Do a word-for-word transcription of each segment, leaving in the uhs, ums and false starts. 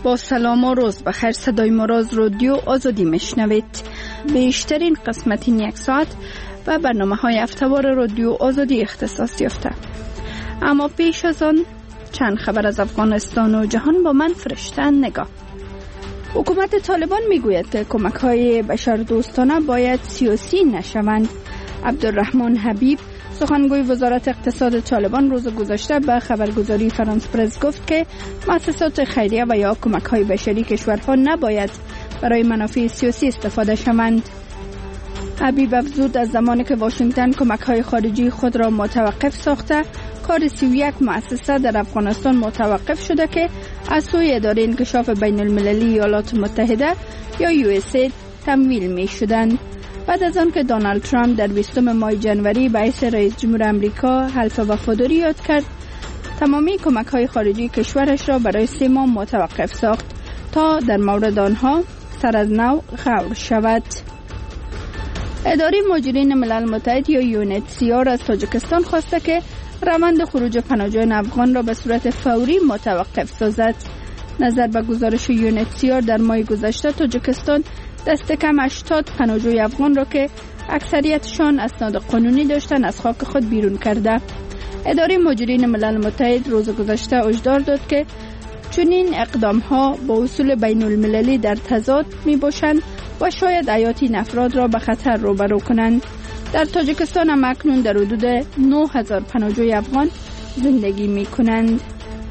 با سلام و روز بخیر. صدای ما را از رادیو آزادی میشنوید. بیشترین قسمت این یک ساعت و برنامه های هفته‌وار رادیو آزادی اختصاص یافته. اما پیش از آن چند خبر از افغانستان و جهان با من فرشته نگاه. حکومت طالبان میگوید که کمک های بشردوستانه باید سیاسی نشوند. عبدالرحمن حبیب سخنگوی وزارت اقتصاد طالبان روز گذشته به خبرگزاری فرانس پرس گفت که مؤسسات خیریه و یا کمک های بشری کشورها نباید برای منافع سیاسی استفاده شوند. حبیب افزود از زمانی که واشنگتن کمک های خارجی خود را متوقف ساخته، کار سی و یک مؤسسه در افغانستان متوقف شده که از سوی اداره انکشاف بین المللی ایالات متحده یا یو اس اید تمویل می شدند. بعد از آن که دونالد ترامپ در بیستم ماه جنوری به حیث رئیس جمهور امریکا حلف وفاداری یاد کرد، تمامی کمک های خارجی کشورش را برای سه ماه متوقف ساخت تا در مورد آنها سر از نو غور شود. اداره مهاجرین ملل متحد یا یو ان اچ سی آر از تاجیکستان خواسته که روند خروج پناهجویان افغان را به صورت فوری متوقف سازد. نظر به گزارش یو ان اچ سی آر در ماه گذشته تاجیکستان دست کم هشتاد پناهجوی افغان را که اکثریتشان اسناد قانونی داشتند از خاک خود بیرون کرده. اداره مهاجرین ملل متحد روز گذشته هشدار داد که چنین اقدام‌ها با اصول بین المللی در تضاد می‌باشند و شاید حیات این افراد را به خطر روبرو کنند. در تاجیکستان هم اکنون در حدود نه هزار پناهجوی افغان زندگی می‌کنند.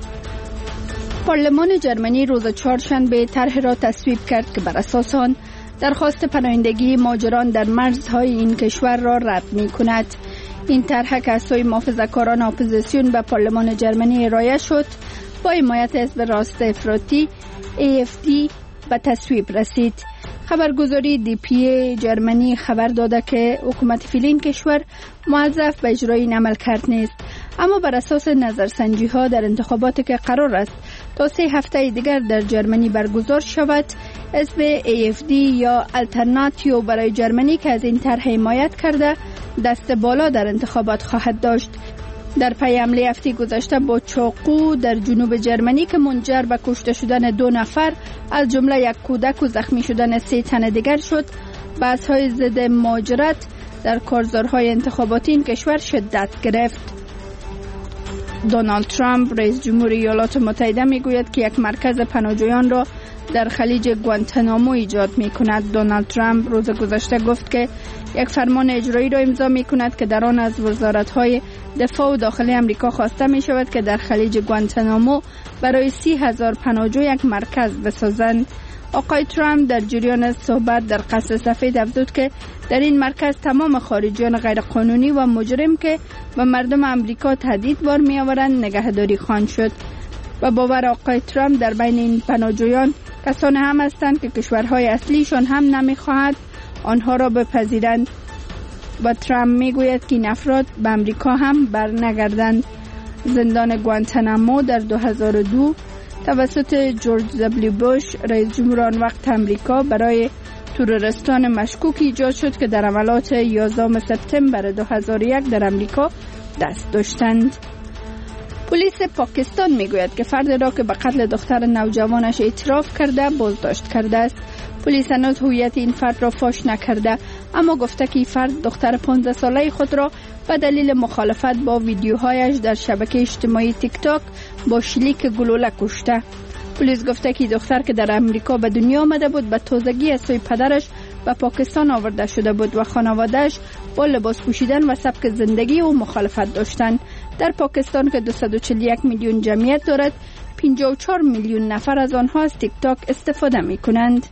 پارلمان جرمنی روز چهارشنبه طرحی را تصویب کرد که بر اساس آن درخواست پناهندگی مهاجران در مرزهای این کشور را رد می‌کند. این طرح که از سوی محافظه‌کاران اپوزیسیون به پارلمان جرمنی ارائه شد با حمایت حزب راست افراطی ای اف دی به تصویب رسید. خبرگزاری دی پی جرمنی خبر داده که حکومت فعلی کشور موظف به اجرای این عمل کرد نیست، اما بر اساس نظرسنجی ها در انتخاباتی که قرار است تا سه هفته دیگر در جرمنی برگزار شود، حزب ای اف دی یا الترناتیو برای جرمنی که از این طرح حمایت کرده دست بالا در انتخابات خواهد داشت. در پی حمله هفته گذشته با چاقو در جنوب جرمنی که منجر به کشته شدن دو نفر از جمله یک کودک و زخمی شدن سه تن دیگر شد، بحث‌های ضد مهاجرت در کارزارهای انتخاباتی این کشور شدت گرفت. دونالد ترامپ رئیس جمهور ایالات متحده میگوید که یک مرکز پناهجویان را در خلیج گوانتانامو ایجاد می کند. دونالد ترامپ روز گذشته گفت که یک فرمان اجرایی را امضا می کند که در آن از وزارت‌های دفاع و داخلی امریکا خواسته می شود که در خلیج گوانتانامو برای سی هزار پناهجو یک مرکز بسازند. آقای ترامپ در جریان صحبت در قصر سفید افزود که در این مرکز تمام خارجیان غیرقانونی و مجرم که به مردم امریکا تهدید بار می آورند نگهداری خواهند شد. و باور آقای ترامپ در بین این پناهجویان کسانی هم هستند که کشورهای اصلیشان هم نمیخواهد آنها را بپذیرند و ترامپ میگوید که این افراد به امریکا هم برنگردند. زندان گوانتانامو در دو هزار و دو توسط جورج دبلیو بوش رئیس جمهور آن وقت امریکا برای تروریستان مشکوک ایجاد شد که در عملیات یازدهم سپتامبر دو هزار و یک در امریکا دست داشتند. پلیس پاکستان میگوید که فردی را که به قتل دختر نوجوانش اعتراف کرده بازداشت کرده است. پلیس هنوز هویت این فرد را فاش نکرده، اما گفته که این فرد دختر پانزده ساله خود را به دلیل مخالفت با ویدیوهایش در شبکه اجتماعی تیک تاک با شلیک گلوله کشته. پلیس گفته که دختر که در امریکا به دنیا آمده بود به تازگی از سوی پدرش به پاکستان آورده شده بود و خانواده‌اش با لباس پوشیدن و سبک زندگی او مخالفت داشتند. در پاکستان که دویست و چهل و یک میلیون جمعیت دارد، پنجاه و چهار میلیون نفر از آنها از تیک تاک استفاده می کنند.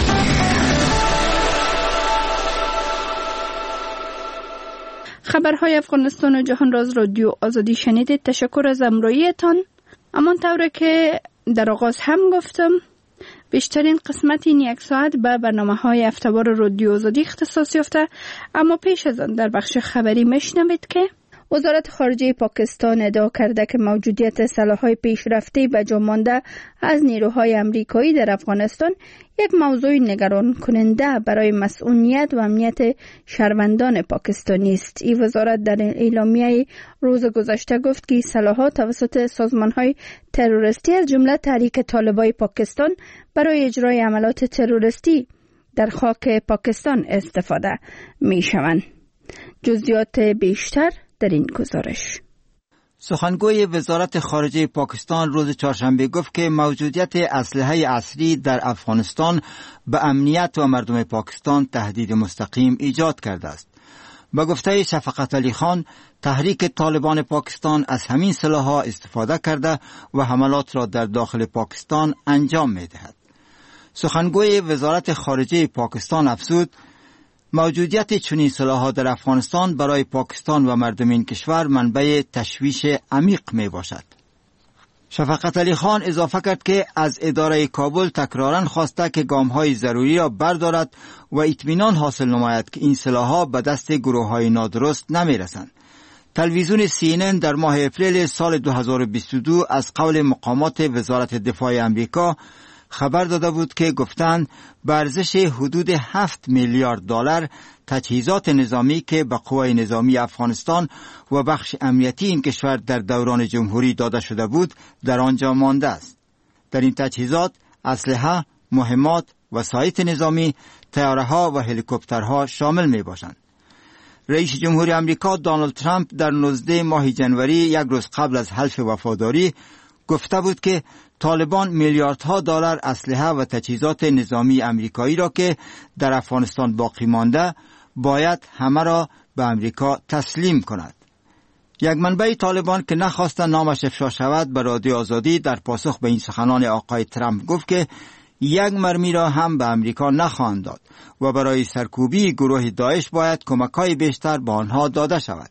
خبرهای افغانستان و جهان را از رادیو آزادی شنیدید. تشکر از همراهیتان. همان طوری که در آغاز هم گفتم، بیشترین قسمت این یک ساعت به برنامه‌های هفته‌وار رادیو آزادی اختصاص یافته، اما پیش از آن در بخش خبری میشنوید که وزارت خارجه پاکستان ادعا کرده که موجودیت سلاح‌های پیشرفته به جا مانده از نیروهای امریکایی در افغانستان یک موضوع نگران کننده برای مسئولیت و امنیت شهروندان پاکستانی است. این وزارت در اعلامیه روز گذشته گفت که سلاح‌ها توسط سازمان‌های تروریستی از جمله تحریک طالبان پاکستان برای اجرای عملیات تروریستی در خاک پاکستان استفاده می‌شوند. جزئیات بیشتر در این گزارش. سخنگوی وزارت خارجه پاکستان روز چهارشنبه گفت که موجودیت اسلحه عصری در افغانستان به امنیت و مردم پاکستان تهدید مستقیم ایجاد کرده است. با گفته شفقت علی خان، تحریک طالبان پاکستان از همین سلاح‌ها استفاده کرده و حملات را در داخل پاکستان انجام می‌دهد. سخنگوی وزارت خارجه پاکستان افزود: موجودیت چنین سلاح‌ها در افغانستان برای پاکستان و مردم این کشور منبع تشویش عمیق می باشد. شفقت علی خان اضافه کرد که از اداره کابل تکراراً خواسته که گام‌های ضروری را بردارد و اطمینان حاصل نماید که این سلاح‌ها به دست گروه‌های نادرست نمی‌رسند. تلویزیون سی ان ان در ماه اپریل سال دو هزار و بیست و دو از قول مقامات وزارت دفاع امریکا خبر داده بود که گفتند به ارزش حدود هفت میلیارد دلار تجهیزات نظامی که به قوای نظامی افغانستان و بخش امنیتی این کشور در دوران جمهوری داده شده بود در آنجا مانده است. در این تجهیزات اسلحه، مهمات، وسایط نظامی، طیاره‌ها و هلیکوپترها شامل می باشند. رئیس جمهوری آمریکا دونالد ترامپ در نوزدهم ماه جنوری، یک روز قبل از حلف وفاداری، گفته بود که طالبان میلیاردها دلار اسلحه و تجهیزات نظامی امریکایی را که در افغانستان باقی مانده باید همه را به امریکا تسلیم کند. یک منبع طالبان که نخواسته نامش افشا شود به رادیو آزادی در پاسخ به این سخنان آقای ترامپ گفت که یک مرمی را هم به امریکا نخواهند داد و برای سرکوبی گروه داعش باید کمک‌های بیشتر به آنها داده شود.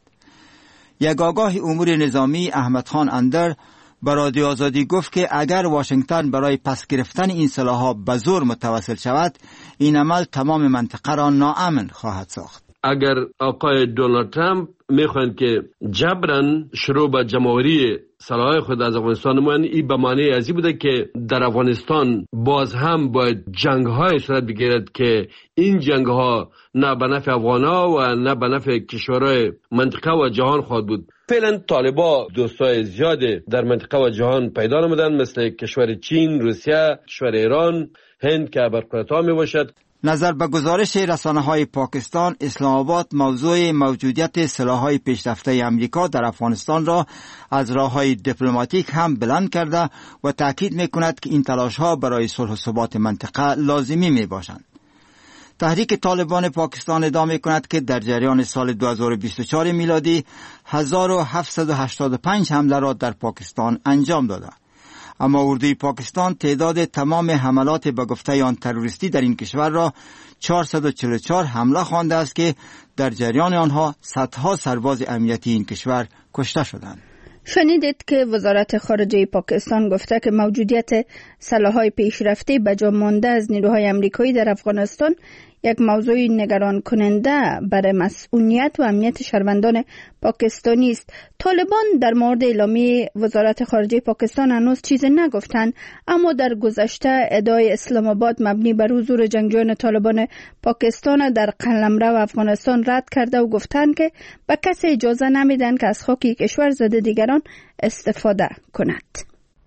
یک آگاه امور نظامی احمد خان اندر به رادیو آزادی گفت که اگر واشنگتن برای پس گرفتن این سلاح‌ها به زور متوسل شود، این عمل تمام منطقه را ناامن خواهد ساخت. اگر آقای دونالد ترامپ میخواهند که جبران شروع به جمع‌آوری سلاح خود از افغانستان نمایند، این به معنی ازی بوده که در افغانستان باز هم باید جنگ‌های صورت بگیرد که این جنگ‌ها نه به نفع افغان‌ها و نه به نفع کشورهای منطقه و جهان خواهد بود. فعلا طالبان دوستای زیاده در منطقه و جهان پیدا نمودن، مثل کشور چین، روسیه، کشور ایران، هند که برقرار می باشد. نظر به گزارش رسانه‌های پاکستان، اسلام آباد موضوع موجودیت سلاح‌های پیشرفته امریکا در افغانستان را از راه‌های دیپلماتیک هم بلند کرده و تاکید می‌کند که این تلاش‌ها برای صلح و ثبات منطقه لازمی می‌باشند. تحریک طالبان پاکستان ادعا می‌کند که در جریان سال دو هزار و بیست و چهار میلادی هزار و هفتصد و هشتاد و پنج حمله را در پاکستان انجام داده. اما اردوی پاکستان تعداد تمام حملات به گفته آن تروریستی در این کشور را چهارصد و چهل و چهار حمله خوانده است که در جریان آنها صدها سرباز امنیتی این کشور کشته شدند. شنیدید که وزارت خارجه پاکستان گفته که موجودیت سلاح‌های پیشرفته به جا مانده از نیروهای امریکایی در افغانستان یک موضوع نگران کننده برای مسئولیت و امنیت شهروندان پاکستانی است. طالبان در مورد اعلامیه وزارت خارجه پاکستان هنوز چیزی نگفتند، اما در گذشته ادعای اسلام آباد مبنی بر حضور جنگجویان طالبان پاکستان در قلمرو افغانستان رد کرده و گفتند که به کسی اجازه نمیدن که از خاک کشور ضد دیگران استفاده کند.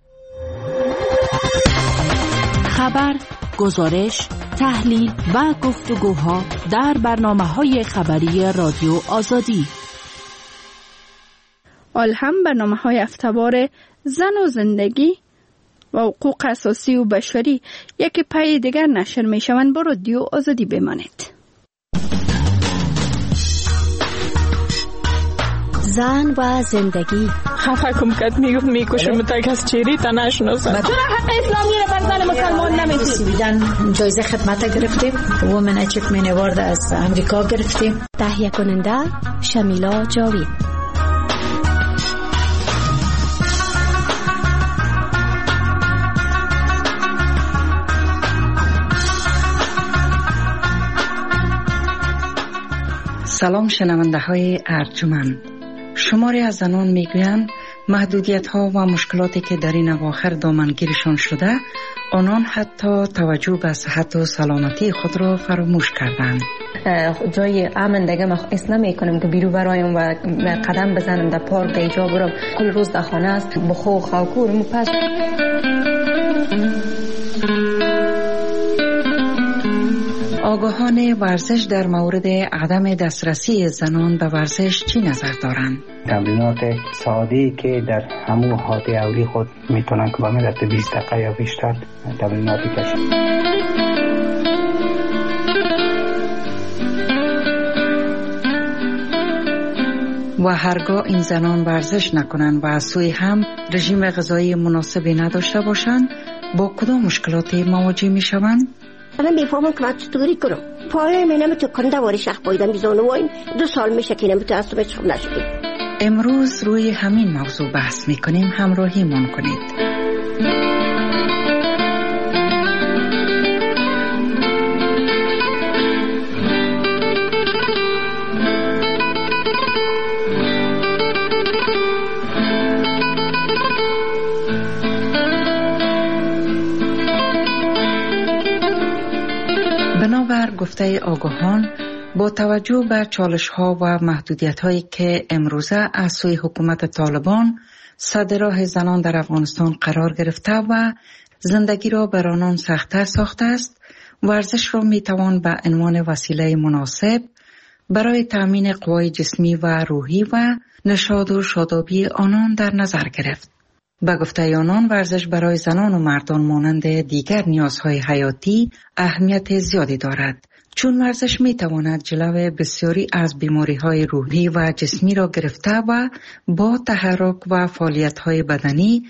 خبر، گزارش، تحلیل و گفتگوها در برنامه‌های خبری رادیو آزادی. آل هم برنامه‌های هفته‌وار زن و زندگی و حقوق اساسی و بشری یکی پای دیگر نشر می‌شوند. با رادیو آزادی بمانید. زن و زندگی. خفه کم کد میگفت میکشم تک از چیری تا نشناسم. چرا حق اسلامی رو بر زن مسلمان نمیدید؟ بیدن جایزه خدمت گرفتیم، وومن اچیومنت اوارد از امریکا گرفتیم. تهیه کننده شمیلا جاوید. سلام شنونده های ارجمند، شماری از زنان میگویند محدودیت ها و مشکلاتی که در این اواخر دامنگیرشان شده، آنان حتی توجه به صحت و سلامتی خود را فراموش کردند. جای امن دیگه ما حس نمی‌کنم که بیرون برایم و قدم بزنم در پارک در اینجا برم. کل روز در خانه است بخو خاکور پس. آگاهان ورزش در مورد عدم دسترسی زنان به ورزش چی نظر دارند؟ تمرینات ساده‌ای که در همون حالت اولی خود میتونن که به مدت بیست دقیقه یا بیشتر تمریناتی کشن. و هرگاه این زنان ورزش نکنند و از سوی هم رژیم غذایی مناسبی نداشته باشند، با کدام مشکلاتی مواجه میشوند؟ الان میفهمم که من چطوری کنم. پای من نمیتونه کنده واری شخ بایدم بیزانه وایم دو سال میشه که نمیتونه از تو بچخم نشدیم. امروز روی همین موضوع بحث میکنیم. همراهی من کنید. بنابر گفته آگاهان، با توجه به چالش ها و محدودیت هایی که امروزه از سوی حکومت طالبان سد راه زنان در افغانستان قرار گرفته و زندگی را بر آنان سخت‌تر ساخته است، ورزش را می توان به عنوان وسیله مناسب برای تامین قوای جسمی و روحی و نشاط و شادابی آنان در نظر گرفت. به گفته آنان، ورزش برای زنان و مردان مانند دیگر نیازهای حیاتی اهمیت زیادی دارد، چون ورزش می تواند جلو بسیاری از بیماری‌های روحی و جسمی را گرفته و با تحرک و فعالیت‌های بدنی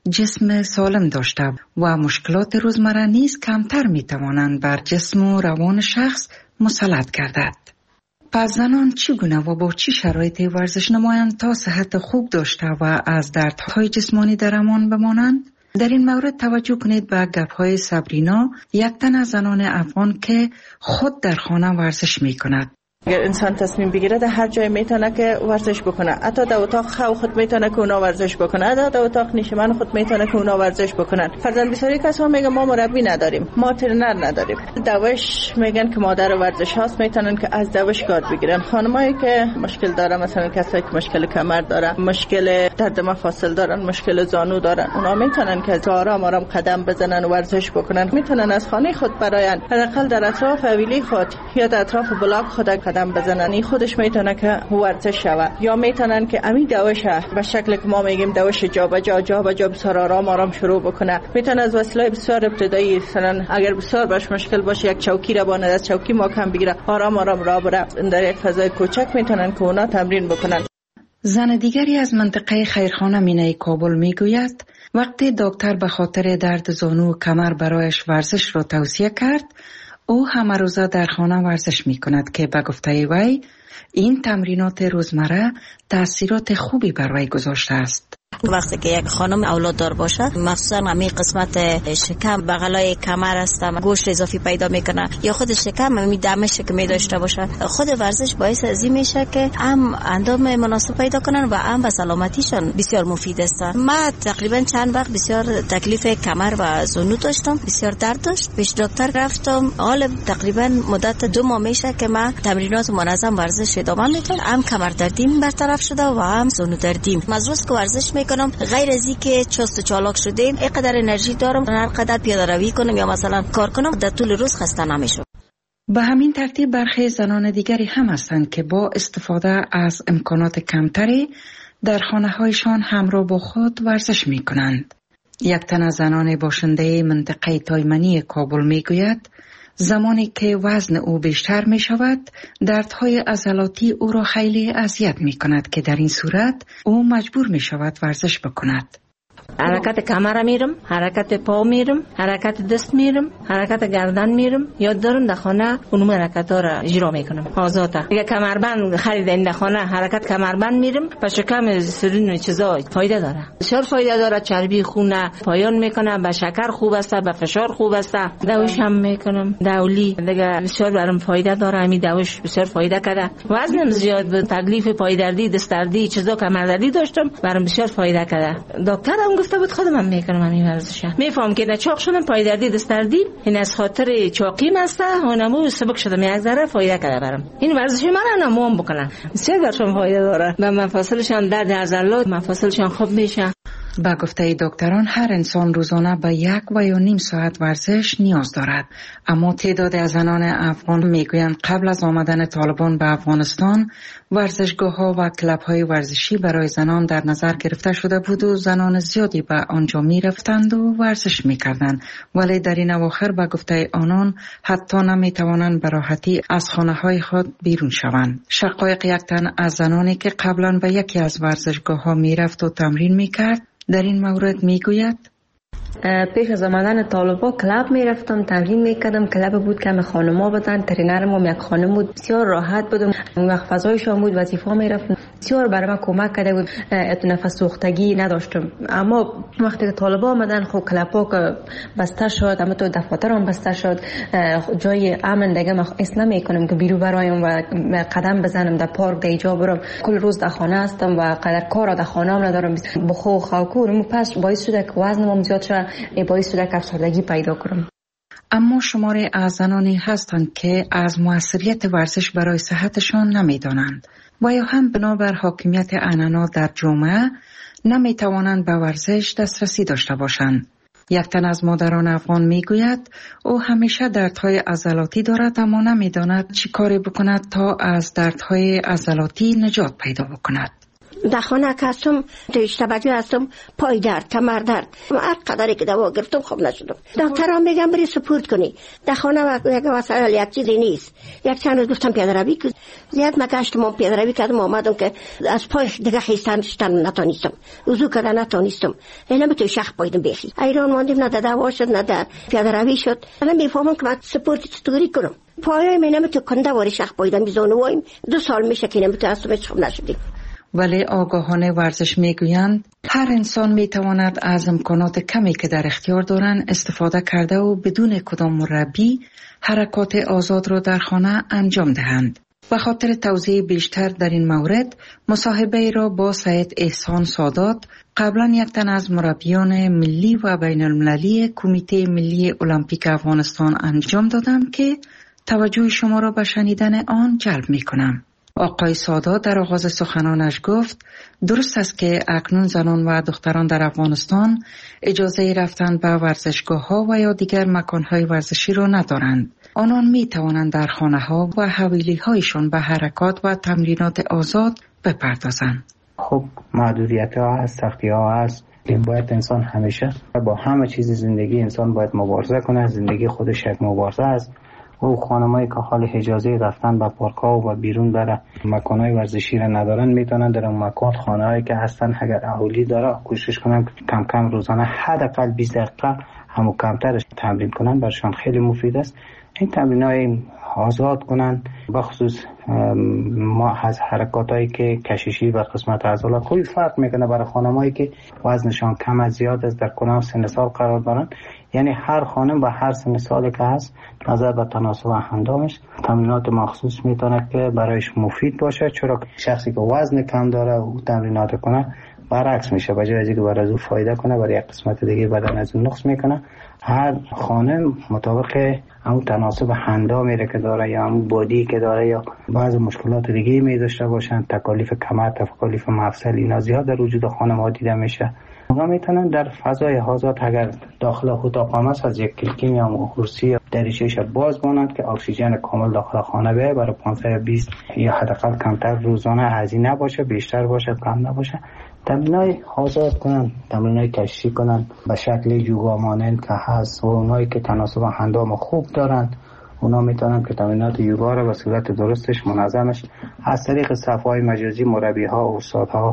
جسم سالم داشته و مشکلات روزمره نیز کمتر می توانند بر جسم و روان شخص مسلط گردد. پس زنان چگونه و با چی شرایطی ورزش نمایند تا صحت خوب داشته و از دردهای جسمانی در امان بمانند؟ در این مورد توجه کنید به گپ‌های صبرینا، یک تن از زنان افغان که خود در خانه ورزش می کند. اگر انسان تصمیم بگیره در هر جای میتونه که ورزش بکنه، حتی در اتاق خواب خود میتونه که اونا ورزش بکنه، حتی در اتاق نشیمن خود میتونه که اونا ورزش بکنن. فرضاً بسیاری کسا میگن ما مربی نداریم، ما ترنر نداریم. دوش میگن که مادر ورزش هاست، میتونن که از دوش کار بگیرن. خانمایی که مشکل داره، مثلا کسایی که مشکل کمر دارن، مشکل درد مفاصل دارن، مشکل زانو دارن، اونا میتونن که آرام آرام قدم بزنن و ورزش بکنن. میتونن از خانه خود براین حداقل در اطراف حویلی خود یا در اطراف بلاک خود قدم بزنن. این خودش میتونه که ورزش شود. یا میتونن که امی دوشه به شکل که ما میگیم دوش جا به جا جا به جا بسیار آرام آرام شروع بکنه. میتونه از وسیله بسیار ابتدایی، مثلا اگر بسیار باش مشکل باشه یک چوکی را باند از چوکی محکم بگیره، آرام آرام راه بره. در یک فضای کوچک میتونن که اونا تمرین بکنن. زن دیگری از منطقه خیرخانه مینای کابل میگوید وقتی دکتر به خاطر درد زانو و کمر برایش ورزش را توصیه کرد، او همه روزه در خانه ورزش می کند که به گفته وی این تمرینات روزمره تأثیرات خوبی بر وی گذاشته است. وقتی که یک خانم اولاد دار باشه، مخصوصا همین قسمت شکم بغلای کمر است، گوشت اضافی پیدا میکنه یا خود شکم همین دمش که می داشته باشه، خود ورزش باعث از این میشه که هم اندام مناسب پیدا کنن و هم به سلامتیشان بسیار مفید است. من تقریبا چند وقت بسیار تکلیف کمر و زانو داشتم، بسیار درد داشت، پیش دکتر رفتم. حالا تقریبا مدت دو ماه میشه که من تمرینات منظم ورزش ادامه میدم، هم کمر دردیم برطرف شده و هم زانو دردیم. مزروس که ورزش میکنم، غیر از اینکه چست و چالاک شدیم، اینقدر انرژی دارم هر قدر پیاده روی کنم یا مثلا کار کنم در طول روز خسته نمیشم. به همین ترتیب برخی زنان دیگری هم هستند که با استفاده از امکانات کمتری در خانه‌هایشان همراه با خود ورزش میکنند. یک تن از زنان باشنده منطقه تایمنی کابل میگوید زمانی که وزن او بیشتر می شود، دردهای عضلاتی او را خیلی اذیت می کند که در این صورت او مجبور می شود ورزش بکند. حرکت کمر میرم، حرکت پا میرم، حرکت دست میرم، حرکت گردن میرم. یاد دارم در خانه اونم حرکت ها را اجرا میکنم آزاده. اگه کمربند خریدین در خانه حرکت کمربند میرم، به شکم سرین و چیزا فایده داره. بسیار فایده داره. چربی خون پایان میکنه، به شکر خوب است، به فشار خوب است. دوش هم میکنم، دولی دیگه بسیار برام فایده داره. همین دوش بسیار فایده کرده. وزنم زیاد بود، تکلیف پای دردی، دست دردی، چیزا کمر دردی داشتم، برام بسیار فایده کرده. دکترم گفته بود خودم هم میکنم همین ورزش. میفهم که چاق شدم، پای دردی، دست دردی، این از خاطر چاقی مسته اونمو سبک شدم، یک ذره فایده کرده برام. این ورزش من نموم بکنم، بسیار برام فایده داره. به مفاصلشان درد عضلات، مفاصلشان خوب میشه. با گفته دکتران هر انسان روزانه به یک و یا نیم ساعت ورزش نیاز دارد، اما تعداد از زنان افغان میگویند قبل از آمدن طالبان به افغانستان ورزشگاه ها و کلب های ورزشی برای زنان در نظر گرفته شده بود و زنان زیادی به آنجا می رفتند و ورزش می کردند، ولی در این اواخر به گفته آنان حتی نمی توانند به راحتی از خانه های خود بیرون شوند. شقایق یک تن از زنانی که قبلا به یکی از ورزشگاه ها می رفت و تمرین می کرد در این مورد می گوید: پیش از آمدن طالبا کلاب می رفتم، تمرین می کردم. کلاب بود که خانما بودن، ترینرم هم یک خانم بود، بسیار راحت بودم. اون وقت فضایشان بود، وظیفه می رفتم، بسیار برای من کمک کرده بود. نفس سوختگی نداشتم. اما وقتی که طالبا آمدن خب کلابا که بسته شد، اما تو دفاتر هم بسته شد، جای امن دیگه من حس نمی کنم که بیرون برایم و قدم بزنم در پارک در اینجا برم. کل روز در خانه هستم و قدر کار در خانه هم ندارم. بخو خاکور پس باعث شده که وزنم زیاد شد، باعث شده که افسردگی پیدا کنم. اما شماری از زنانی هستند که از موثریت ورزش برای صحتشان نمیدانند و یا هم بنابر حاکمیت عنعنات در جامعه نمی توانند به ورزش دسترسی داشته باشند. یک تن از مادران افغان می گوید او همیشه دردهای عضلاتی دارد اما نمی داند چی کاری بکند تا از دردهای عضلاتی نجات پیدا بکند. در خانه که هستم توجه هستم پای درد، کمر درد، هر قدری که دوا گرفتم خوب نشدم. دکترها میگن بری سپورت کنی. در خانه یک وسایل یک چیزی نیست. یک چند روز گفتم پیاده روی کنم، زیاد مگشتم، پیاده روی کردم، آمدم که از پای دیگه خیستن شدن نتونستم، وضو کردن نتونستم. اینا به تو شخ پایدم بخی ایران ماندیم، نه دوا شد نه در پیاده روی شد. الان میفهمم که من سپورت چطوری کنم. پای منم تو کنده واری شخ پایدم بیزونه وایم. دو سال میشه که نمیتو اصلا خوب نشدیم. ولی آگاهان ورزش میگویند هر انسان میتواند از امکانات کمی که در اختیار دارند استفاده کرده و بدون کدام مربی حرکات آزاد را در خانه انجام دهند. به خاطر توضیح بیشتر در این مورد مصاحبه را با سید احسان سادات، قبلا یک تن از مربیان ملی و بین المللی کمیته ملی المپیک افغانستان انجام دادم که توجه شما را به شنیدن آن جلب می کنم. آقای سادات در آغاز سخنانش گفت درست است که اکنون زنان و دختران در افغانستان اجازه رفتن به ورزشگاه ها و یا دیگر مکان های ورزشی را ندارند. آنان می توانند در خانه ها و حویلی هایشان به حرکات و تمرینات آزاد بپردازند. خب محدودیت ها هست، سختی ها هست. باید انسان همیشه با همه چیز زندگی انسان باید مبارزه کنه. زندگی خودش یک مبارزه است. او خانمایی که حال اجازه رفتن به پارک ها و بیرون بره مکانهای ورزشی را ندارن میتونن در اون مکان خانه‌هایی که هستن اگر اهالی داره کوشش کنن کم کم روزانه حداقل بیست دقیقه همو کمترش تمرین کنن، برشان خیلی مفید است. این تمرینای آزاد کنن، بخصوص ما از حرکاتایی که کششی و قسمت عضلات خوبی فرق میکنه برای خانمایی که وزنشان کم از زیاد است، در کدام سن سال قرار دارن. یعنی هر خانم با هر سن سالی که هست نظر به تناسب اندامش تمرینات مخصوص میتونه که برایش مفید باشه، چرا شخصی که وزن کم داره او تمرینات کنه برعکس میشه، به جای اینکه برای او فایده کنه برای یک قسمت دیگه بدن از اون نقص میکنه. هر خانم مطابق همون تناسب اندامی که داره یا همون بادی که داره یا بعض مشکلات دیگه می داشته باشن، تکالیف کمر، تکالیف مفصل، اینا زیاد در وجود خانم ها دیده میشه. اونا میتونن در فضای آزاد اگر داخل اتاق هم است از یک کلکین یا کرسی دریچه‌اش باز مانند که اکسیژن کامل داخل خانه بیاید برای پانصد و بیست یا حداقل کمتر روزانه هزینه باشه، بیشتر باشه کم نباشه. تمرینای آزاد کنن، تمرینای کشی کنن به شکل یوگا مانند که هست و اونایی که تناسب اندام خوب دارن اونا میتونن که تمرینات یوگا رو به صورت درستش منظمش از طریق صفحه‌های مجازی مربی‌ها و استادها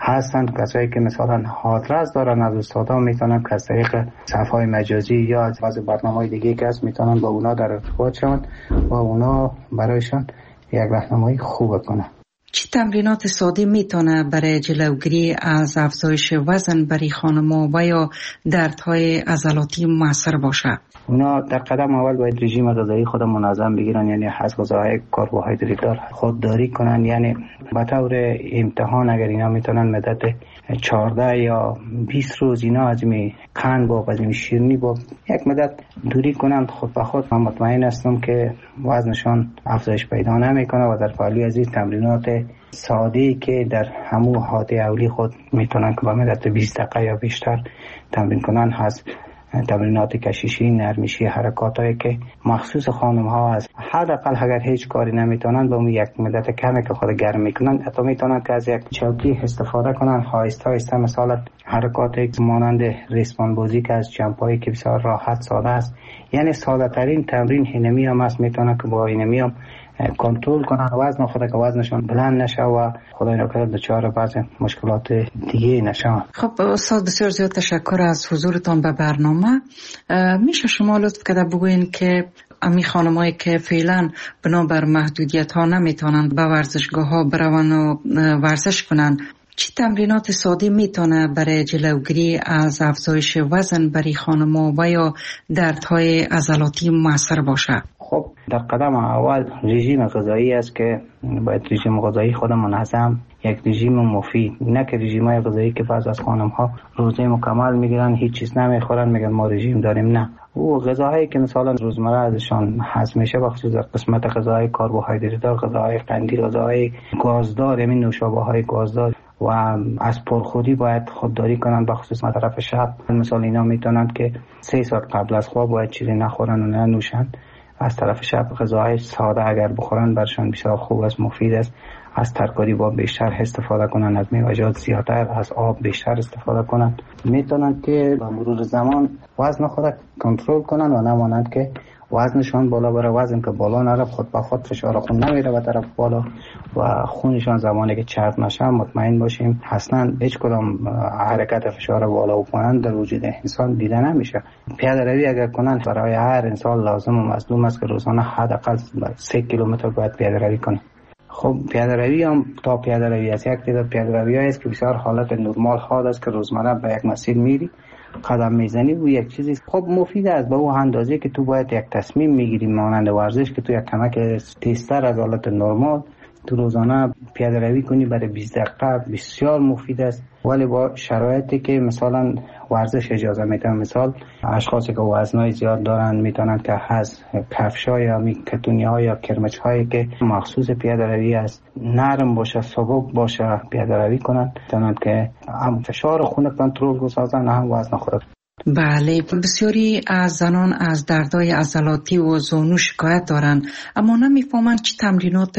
هستند کسایی که مثلا حادرس دارن از استادا میتونن که از طریق صفحات مجازی یا از برنامه‌های دیگه که هست میتونن با اونا در ارتباط شون و اونا برایشان یک راهنمایی خوب کنن. چه تمرینات ساده میتونه برای جلوگیری از افزایش وزن برای خانم‌ها و یا دردهای عضلاتی موثر باشه؟ اونا در قدم اول باید رژیم غذایی خود منظم بگیرن، یعنی از غذاهای کربوهیدرات دار خودداری کنن. یعنی به طور امتحان اگر اینا میتونن مدت چهارده یا بیست روز اینا از می قند با از می شیرینی با یک مدت دوری کنن، خود به خود من مطمئن هستم که وزنشان افزایش پیدا نمیکنه و در پالی از این تمرینات ساده‌ای که در همو حالت اولی خود میتونن که با مدت بیست دقیقه یا بیشتر تمرین کنن هست. تمرینات کششی، نرمشی، حرکاتایی که مخصوص خانم ها هست. حداقل اگر هیچ کاری نمیتونن با اون یک مدت کمی که خود گرم میکنن حتی میتونن که از یک چوکی استفاده کنن، آهسته آهسته مثلا حرکاتی مانند ریسمان بازی که از جمپایی که بسیار راحت ساده است. یعنی ساده ترین تمرین اینمی هم است، میتونن که با اینمی هم کنترل کنن وزن خود که وزنشون بلند نشه و خدای نکرده دچار بعضی مشکلات دیگه نشه. خب استاد بسیار زیاد تشکر از حضورتان به برنامه. میشه شما لطف کرده بگوین که امی خانمایی که فعلا بنابر محدودیت ها نمیتونن به ورزشگاه ها برون و ورزش کنن، چه تمرینات ساده میتونه برای جلوگیری از افزایش وزن برای خانم‌ها و یا دردهای عضلاتی موثر باشه؟ خب در قدم اول رژیم غذایی است که باید رژیم غذایی خود منظم، یک رژیم مفید، نه که رژیم‌های غذایی که بعض از خانم‌ها روزه مکمل میگیرن هیچ چیز نمیخورن میگن ما رژیم داریم. نه، او غذاهایی که مثلا روزمره ازشان هضم میشه بخصوص در قسمت غذاهای کربوهیدرات، غذاهای قندی، غذاهای گازدار، یعنی نوشابه‌های گازدار و از پرخوری باید خودداری کنن بخصوص طرف شب. مثلا اینا میتونن که سه ساعت قبل از خواب باید چیزی نخورن و نه نوشن. از طرف شب غذاهای ساده اگر بخورن برشان بسیار خوب است، مفید است. از ترکاری با بیشتر استفاده کنن، از میوه‌جات زیادتر، از آب بیشتر استفاده کنن. میتونن که با مرور زمان وزن خود کنترل کنن و نمانند که وزنشان بالا بره. وزن که بالا نره خود به خود فشار خون نمیره به طرف بالا و خونشان زمانی که چرب نشه مطمئن باشیم اصلا هیچ کدام حرکت فشار بالا و پایین در وجود انسان دیده نمیشه. پیاده روی اگر کنن برای هر انسان لازم و مطلوب است که روزانه حداقل سه کیلومتر باید پیاده روی کنه. خب پیاده روی هم تا پیاده روی است یک تعداد پیاده روی است که بسیار حالت نرمال حال است که روزمره به یک مسیر میری قدم میزنی و یک چیزی خب مفید است به اون اندازه که تو باید یک تصمیم میگیری مانند ورزش که تو یک کمک تیزتر از حالت نرمال تو روزانه پیاده روی کنی برای بیست دقیقه بسیار مفید است، ولی با شرایطی که مثلا ورزش اجازه میده. مثال اشخاصی که وزنای زیاد دارن میتونن که از کفشای یا کتونی‌ها یا کرمچ‌هایی که مخصوص پیاده روی است نرم باشه، سبک باشه پیاده روی کنن، میتونن که هم فشار خون کنترل بسازن هم وزن خود. بله، بسیاری از زنان از دردهای عضلاتی و زانو شکایت دارن اما نمیفهمن چه تمرینات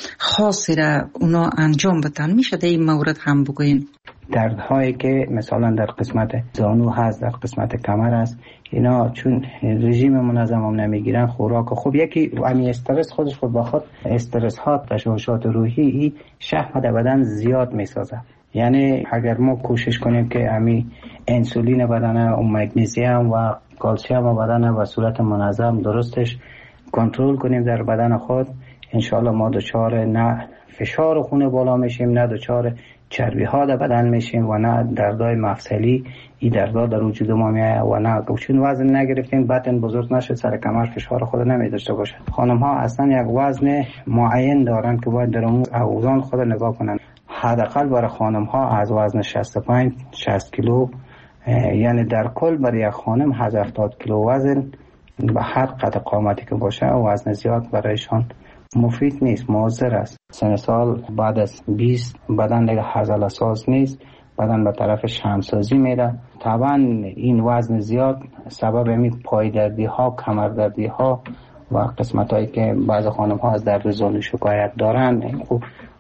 خاصی را اونا انجام بدن. میشه در این مورد هم بگوین؟ دردهایی که مثلا در قسمت زانو هست، در قسمت کمر هست، اینا چون رژیم منظم هم نمیگیرن خوراک خوب، یکی امی استرس خودش خود با خود استرس ها تشوشات روحی ای شحم در بدن زیاد میسازه. یعنی اگر ما کوشش کنیم که امی انسولین بدن و مگنیزیم و کلسیم بدن و صورت منظم درستش کنترل کنیم در بدن خود، انشاءالله ما دچار نه فشار خون بالا میشیم، نه دچار چربی ها در بدن میشیم و نه دردای مفصلی ای دردا در وجود ما میاد و نه چون وزن نگرفتیم بطن بزرگ نشه سر کمر فشار خود نمیداشته باشه. خانم ها اصلا یک وزن معین دارن که باید در اون اوزان خود نگاه کنن. حداقل برای خانم ها از وزن شصت و پنج شصت کیلو، یعنی در کل برای یک خانم هفتاد کیلو وزن به هر قد قامتی که باشه وزن زیاد برایشان مفید نیست، مضر است. سن سال بعد از بیست بدن دیگه عضله ساز نیست، بدن به طرف شمسازی میره. طبعا این وزن زیاد سبب همین پای دردی ها، کمر دردی ها و قسمت هایی که بعض خانم ها از درد زانو شکایت دارن، خوب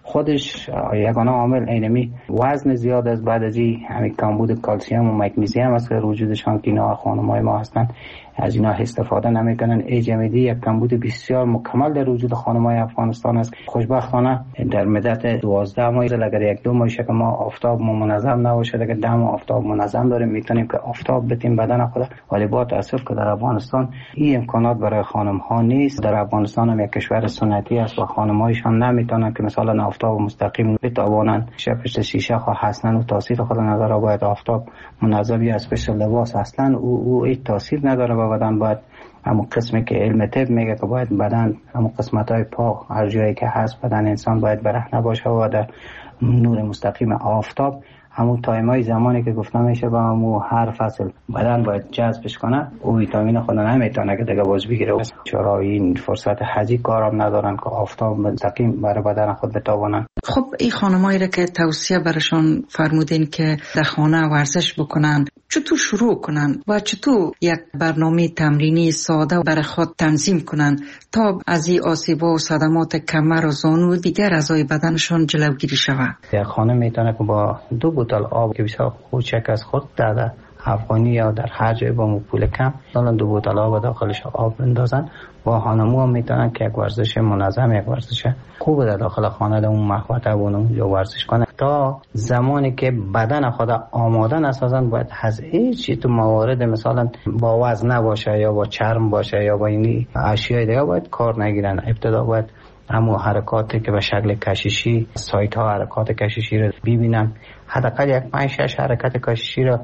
خودش یگانه عامل اینمی وزن زیاد است، بعد از این همین کمبود کلسیم و مگنیزیم است که وجودشان که اینا خانم‌های ما هستن از اینا استفاده نمیکنن. ایجمیدی یک کمبود بسیار مکمل در وجود خانم‌های افغانستان است. خوشبختانه در مدت دوازده ماه اگر یک دو ماه که ما آفتاب منظم نباشه، اگر ده ماه آفتاب منظم داریم میتونیم که آفتاب بتیم بدن خود، ولی با تاسف که در افغانستان این امکانات برای خانم‌ها نیست. در افغانستان هم یک کشور سنتی است و خانم‌هایشان نمیتونن که مثلا آفتاب مستقیم بتوانند پشت شیشه خو هستن و تاثیر خود نداره. باید آفتاب منظمی از پشت لباس اصلا او او این تاثیر نداره و بدن باید همون قسمی که علم طب میگه که باید بدن همون قسمت‌های پا هر جایی که هست بدن انسان باید برهنه باشه و در نور مستقیم آفتاب همون تایمای زمانی که گفتم میشه با همون هر فصل بدن باید جذبش کنه او ویتامین خود نمیتونه که دیگه باز بگیره. چرا این فرصت حجی کارم ندارن که آفتاب مستقیم برای بدن خود بتوانن. خب این خانمایی را که توصیه برشان فرمودین که در خانه ورزش بکنن، چطور شروع کنن و چطور یک برنامه تمرینی ساده برای خود تنظیم کنن تا از این آسیب‌ها و صدمات کمر و زانو و دیگر اعضای بدنشان جلوگیری شود؟ یک خانم میتونه که با دو بوتل آب که بسیار کوچک از خود در افغانی یا در هر جای با پول کم مثلا دو بوتل آب داخلش آب بندازن و خانم‌ها میتونن که یک ورزش منظم، یک ورزش خوب در داخل خانه در اون مخوطه و اونجا ورزش کنن تا زمانی که بدن خود آماده نسازن. باید از هیچ تو موارد مثلا با وزن نباشه یا با چرم باشه یا با این اشیاء دیگه باید کار نگیرن. ابتدا باید همو حرکاتی که به شکل کشیشی سایت ها حرکات کشیشی رو ببینن، حداقل یک پنج شش حرکت کشیشی رو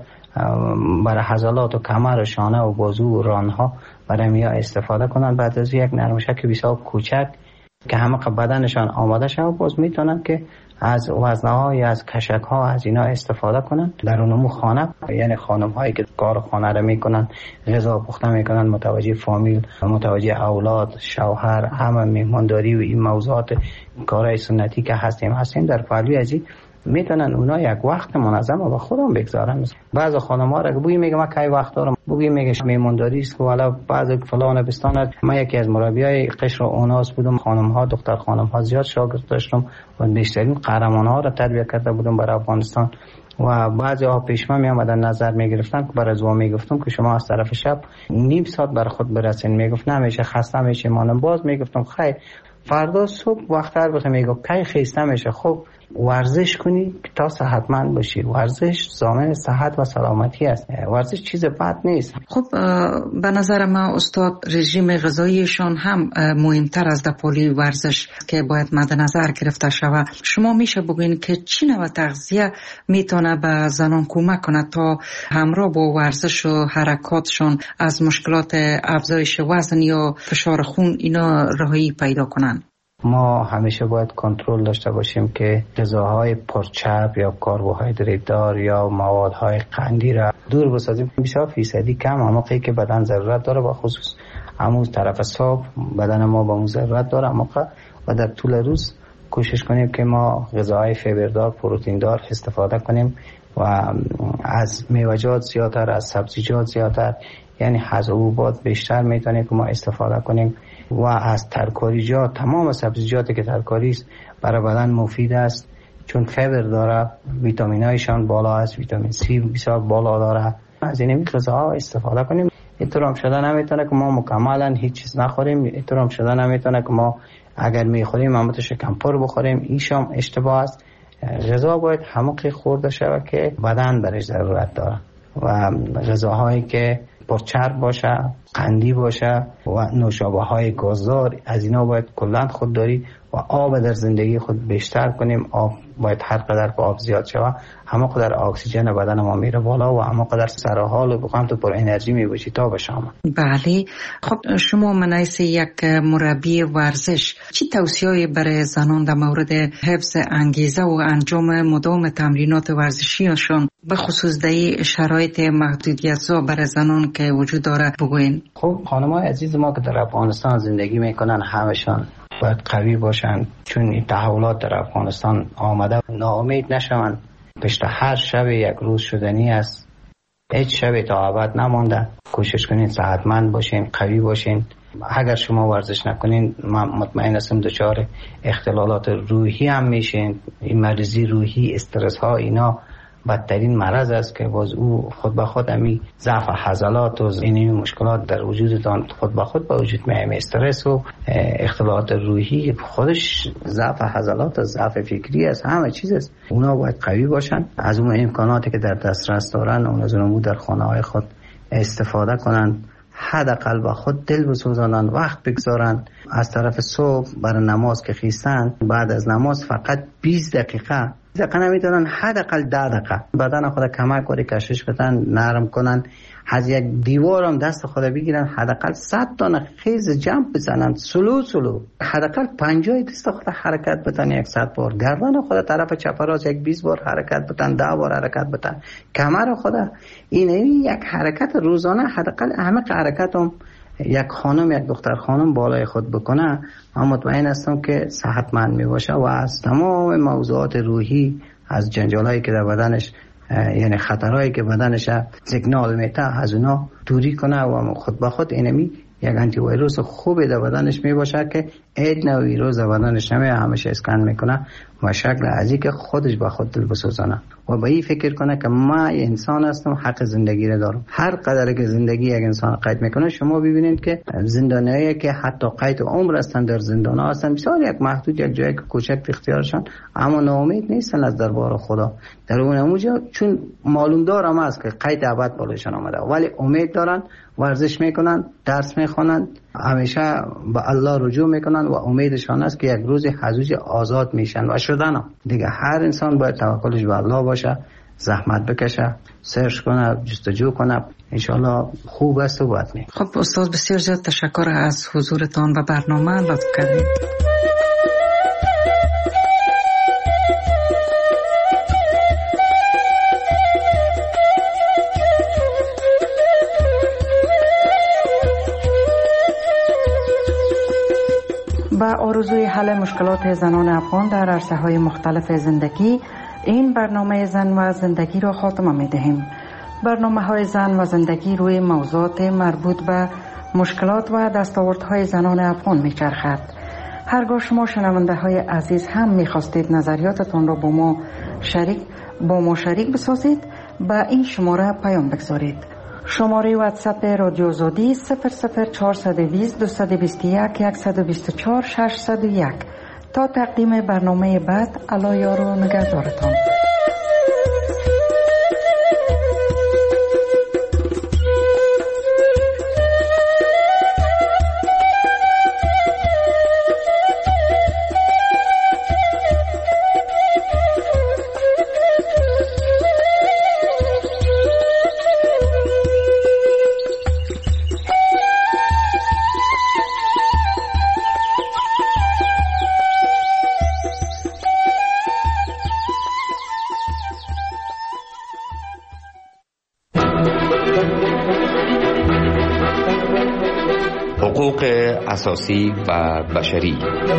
برای عضلات و کمر و شانه و بازو و ران ها برای میا استفاده کنن. بعد از یک نرمشک بسیار کوچک که همه بدنشان آماده شده باز میتونن که از وزنه یا از کشک ها از اینا استفاده کنن در اونمو خانه. یعنی خانم هایی که کار خانه رو میکنن، غذا پخته میکنن، متوجه فامیل، متوجه اولاد، شوهر، همه میهمانداری و این موضوعات کارهای سنتی که هستیم هستیم در پهلوی ازی میتونن اونا یک وقت منظم و خودم بگذارن. بعضی خانم‌ها را که بوی میگه من کی وقت دارم، بوی میگه میمونداری است والا بعضی فلان بستان. من یکی از مربیای قشر و اوناس بودم، خانم‌ها دختر خانم‌ها زیاد شاگرد داشتم و بیشترین قهرمان‌ها را تربیت کرده بودم برای افغانستان و بعضی ها پیش من میامدن نظر میگرفتن که برای زوا میگفتم که شما از طرف شب نیم ساعت برای خود برسین. میگفت نمیشه، خسته میشه. مانم باز میگفتم خیر فردا صبح وقت‌تر بخوام. میگم کی خسته میشه. خب ورزش کنی تا صحتمند باشی. ورزش ضامن صحت و سلامتی است. ورزش چیز بد نیست. خب به نظر من استاد رژیم غذاییشان هم مهمتر از دپالی ورزش که باید مد نظر گرفته شود. شما میشه بگوین که چی نوع تغذیه میتونه به زنان کمک کنه تا همراه با ورزش و حرکاتشان از مشکلات افزایش وزن یا فشار خون اینا رهایی پیدا کنن؟ ما همیشه باید کنترل داشته باشیم که غذاهای پرچرب یا کربوهیدرات دار یا موادهای قندی را دور بسازیم. بسیار فیصدی کم همونقی که بدن ضرورت داره و خصوص همون طرف صبح بدن ما با اون ضرورت داره همونقدر و در طول روز کوشش کنیم که ما غذاهای فیبردار، پروتئین دار استفاده کنیم و از میوه‌جات زیادتر، از سبزیجات زیادتر، یعنی از حبوبات بیشتر میتونیم که ما استفاده کنیم و از ترکاریجات. تمام سبزیجاتی که ترکاری است برای بدن مفید است چون فیبر داره، ویتامینایشان بالا است، ویتامین سی بسیار بالا داره. از این غذاها استفاده کنیم. اینطور هم شده نمیتونه که ما مکملا هیچ چیز نخوریم. اینطور هم شده نمیتونه که ما اگر میخوریم همون شکم پر بخوریم. اینشام اشتباه است. غذا باید همونقدر خورده شود که بدن برش ضرورت داره و غذاهایی که پرچرب باشه، قندی باشه و نوشابه های گازدار از اینا باید کلاً خودداری و آب در زندگی خود بیشتر کنیم. آب باید هر قدر که آب زیاد شود همه قدر اکسیژن بدن ما میره بالا و همه قدر سر حال و بخوام تو پر انرژی میباشی تا به شام. بله. خب شما منایس یک مربی ورزش چی توصیه‌ای برای زنان در مورد حفظ انگیزه و انجام مدام تمرینات ورزشیشان به خصوص در شرایط محدودیت‌زا برای زنان که وجود داره بگوین؟ خب خانم‌های عزیز ما که در افغانستان زندگی میکنن همشان باید قوی باشن چون این تحولات در افغانستان آمده. ناامید نشوند. پشت هر شب یک روز شدنی است. هیچ شب تا ابد نمانده. کوشش کنین صحتمند باشین، قوی باشین. اگر شما ورزش نکنین من مطمئن هستم دچار اختلالات روحی هم میشین. این مریضی روحی، استرس ها، اینا بدترین مرض است که باز او خود به خود امی ضعف عضلات و این مشکلات در وجودتان خود به خود به وجود میاد. استرس و اختلالات روحی خودش ضعف عضلات، ضعف فکری است، همه چیز است. اونا باید قوی باشن، از اون امکاناتی که در دسترس دارن اون از اون در خانه های خود استفاده کنن. حداقل با خود دل بسوزانند، وقت بگذارند. از طرف صبح برای نماز که خیستن، بعد از نماز فقط بیست دقیقه دقیقه نمیتونن، حداقل ده دقیقه بدن خود کمک کنه، کشش بدن، نرم کنن. از یک دیوار هم دست خود بگیرن، حداقل صد تا خیز جمپ بزنن، سلو سلو، حداقل پنجاه دست خود حرکت بدن یک صد بار. گردن خود طرف چپ راست یک بیست بار حرکت بدن، ده بار حرکت بدن. کمر خود این یک حرکت روزانه، حداقل همه حرکت هم یک خانم یک دختر خانم بالای خود بکنه، من مطمئن هستم که صحتمند می باشه و از تمام موضوعات روحی، از جنجالایی که در بدنش یعنی خطرهایی که بدنش سیگنال میده از اونا دوری کنه و خود به خود اینمی یک آنتی ویروس خوبی در بدنش می باشه که عید نو ویروس در بدنش نمی همیشه اسکن میکنه و شکل ازی که خودش به خود دل بسوزانه و به این فکر کنه که ما انسان هستم، حق زندگی رو دارم. هر قدر که زندگی یک انسان قید میکنه، شما ببینید که زندانیایی که حتی قید عمر هستن در زندان ها هستن، بسیار یک محدود یک جایی که کوچک اختیارشان، اما ناامید نیستن از دربار خدا. در اون اونجا چون معلوم دارم است که قید ابد بالایشان آمده، ولی امید دارن، ورزش میکنن، درس میخونن، همیشه به الله رجوع میکنن و امیدشان است که یک روز حضوج آزاد میشن و شدن. دیگه هر انسان باید توکلش به الله باشه، زحمت بکشه، سرچ کنه، جستجو کنه، انشالله خوب است و باید می. خب استاد بسیار زیاد تشکر از حضورتان و برنامه لطف کردید. با آرزوی حل مشکلات زنان افغان در عرصه‌های مختلف زندگی، این برنامه زن و زندگی را خاتمه می‌دهیم. برنامه‌های زن و زندگی روی موضوعات مربوط به مشکلات و دستاوردهای زنان افغان می‌چرخد. هرگاه شما شنونده‌های عزیز هم می‌خواستید نظریاتتان را با ما شریک با ما شریک بسازید، با این شماره پیام بگذارید. شماره واتساپ رادیو آزادی صفر صفر چهارصد و بیست دویست و بیست و یک صد و بیست و چهار ششصد و یک. تا تقدیم برنامه بعد، الله یار و نگهدارتان. حقوق اساسی و بشری.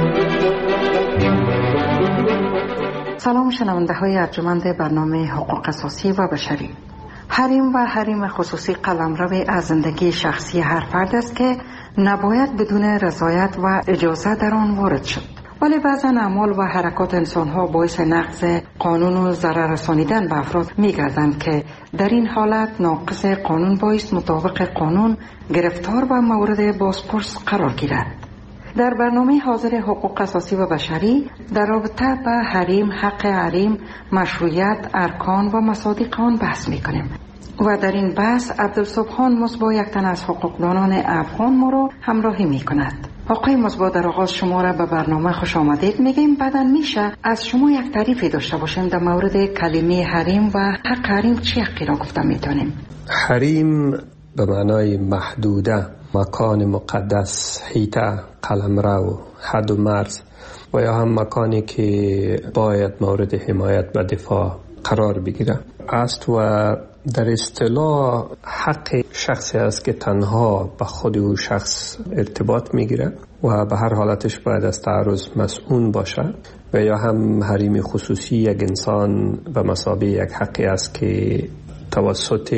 سلام شنونده های ارجمند برنامه حقوق اساسی و بشری. حریم و حریم خصوصی قلمرو از زندگی شخصی هر فرد است که نباید بدون رضایت و اجازه در آن وارد شد. ولی بعضا اعمال و حرکات انسان‌ها باعث نقض قانون و ضرر رسانیدن به افراد می‌گردند که در این حالت ناقض قانون باعث مطابق قانون گرفتار و مورد بازپرس قرار گیرد. در برنامه حاضر حقوق اساسی و بشری در رابطه با حریم، حق حریم، مشروعیت، ارکان و مصادیق آن بحث می‌کنیم. و در این بحث عبدالصبحان مصباح یک تن از حقوقدانان افغان ما را همراهی می‌کند. آقای مصباح، در آغاز شما را به برنامه خوش آمدید میگیم. بعداً میشه از شما یک تعریفی داشته باشیم در مورد کلمه حریم و حق حریم چی حقی را گفته میتونیم؟ حریم به معنای محدوده، مکان مقدس، حیطه، قلمرو، حد و مرز و یا هم مکانی که باید مورد حمایت و دفاع قرار بگیره است و در اصطلاح حق شخصی است که تنها به خود او شخص ارتباط میگیره و به هر حالتش باید از تعرض مسئول باشد و یا هم حریم خصوصی یک انسان به مثابه یک حقی است که توسط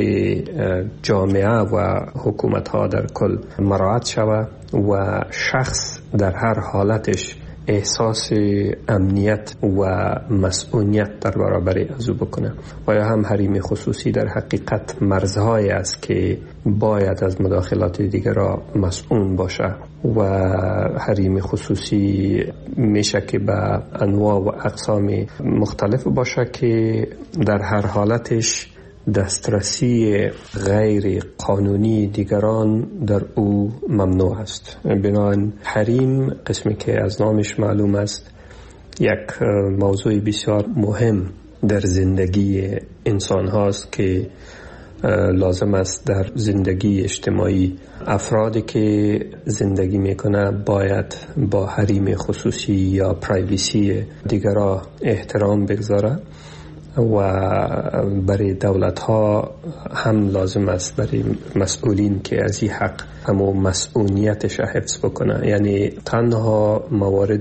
جامعه و حکومت ها در کل مراعات شود و شخص در هر حالتش احساس امنیت و مسئولیت در برابر از او بکنه. و یا هم حریم خصوصی در حقیقت مرزهایی است که باید از مداخلات دیگر را مسئول باشه و حریم خصوصی میشه که به انواع و اقسام مختلف باشه که در هر حالتش دسترسی غیر قانونی دیگران در او ممنوع است. بنابراین حریم، قسمی که از نامش معلوم است، یک موضوع بسیار مهم در زندگی انسان هاست که لازم است در زندگی اجتماعی افرادی که زندگی میکنه باید با حریم خصوصی یا پرایوسی دیگران احترام بگذاره و برای دولت ها هم لازم است برای مسئولین که از این حق همو مسئولیتش حفظ بکنه. یعنی تنها موارد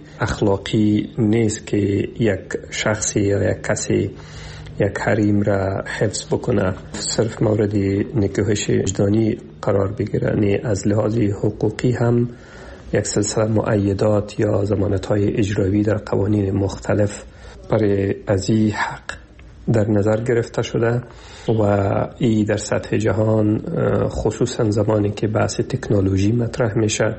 اخلاقی نیست که یک شخصی یا یک کسی یک حریم را حفظ بکنه، صرف مورد نکوهش وجدانی قرار بگیره. یعنی از لحاظ حقوقی هم یک سلسله مؤیدات یا ضمانت‌های اجرایی در قوانین مختلف برای از این حق در نظر گرفته شده و ای در سطح جهان خصوصا زمانی که بحث تکنولوژی مطرح میشه،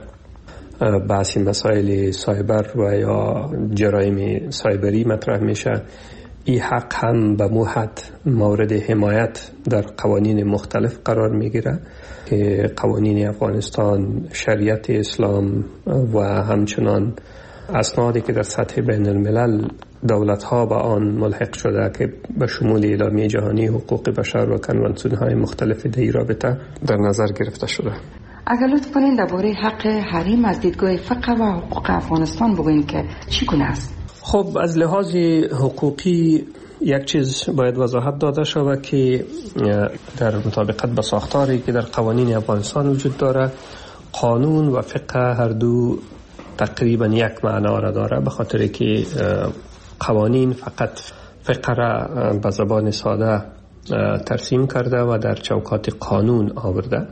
بحث مسائل سایبر و یا جرایم سایبری مطرح میشه، این حق هم به موحد مورد حمایت در قوانین مختلف قرار میگیره که قوانین افغانستان، شریعت اسلام و همچنان اسنادی که در سطح بین الملل دولت ها با آن ملحق شده که به شمول اعلامیه جهانی حقوق بشر و کنوانسیون های مختلف در رابطه در نظر گرفته شده. اگر لطف کنین درباره حق حریم از دیدگاه فقه و حقوق افغانستان بگوین که چگونه است؟ خب از لحاظ حقوقی یک چیز باید وضاحت داده شود که در مطابقت با ساختاری که در قوانین افغانستان وجود داره، قانون و فقه هر دو تقریبا یک معنا را داره، به خاطر که قوانین فقط فقه را به زبان ساده ترسیم کرده و در چوکات قانون آورده،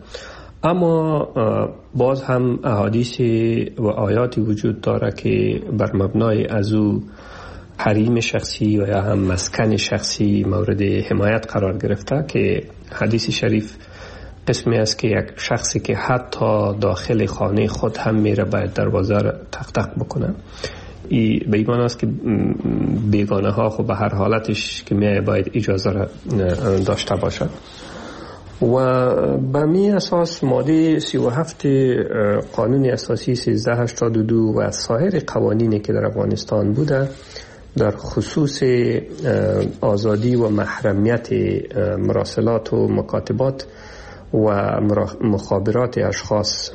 اما باز هم احادیث و آیاتی وجود داره که بر مبنای از او حریم شخصی و یا هم مسکن شخصی مورد حمایت قرار گرفته که حدیث شریف قسمی است که یک شخصی که حتی داخل خانه خود هم میره باید دروازه را تق تق بکنه. ای به این معنی است که بیگانه ها خب به هر حالتش که می باید اجازه را داشته باشد. و به می اساس ماده سی و هفت قانون اساسی سیزده هشتاد و دو و سایر قوانینی که در افغانستان بوده در خصوص آزادی و محرمیت مراسلات و مکاتبات و مخابرات اشخاص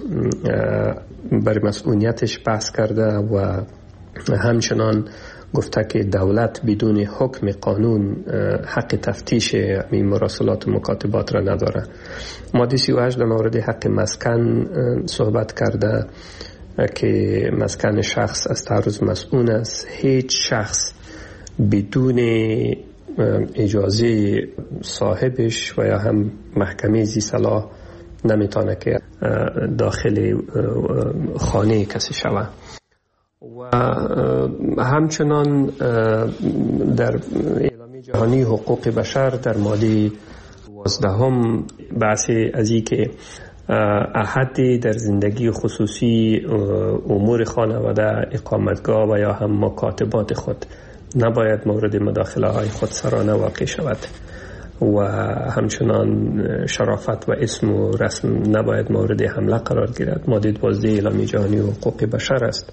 بر مسئولیتش بحث کرده و همچنان گفته که دولت بدون حکم قانون حق تفتیش این مراسلات و مکاتبات را نداره. ماده سی و هشت در مورد حق مسکن صحبت کرده که مسکن شخص از تعرض مسئول است. هیچ شخص بدون اجازه صاحبش و یا هم محکمه ذی صلاح نمیتونه که داخل خانه کسی شود. و همچنان در اعلامیه جهانی حقوق بشر در ماده دوازدهم بحث از این که احدی در زندگی خصوصی امور خانواده، اقامتگاه و یا هم مکاتبات خود نباید مورد مداخله های خود سرانه واقع شود و همچنان شرافت و اسم و رسم نباید مورد حمله قرار گیرد. ماده دوازده اعلامیه جهانی حقوق بشر است.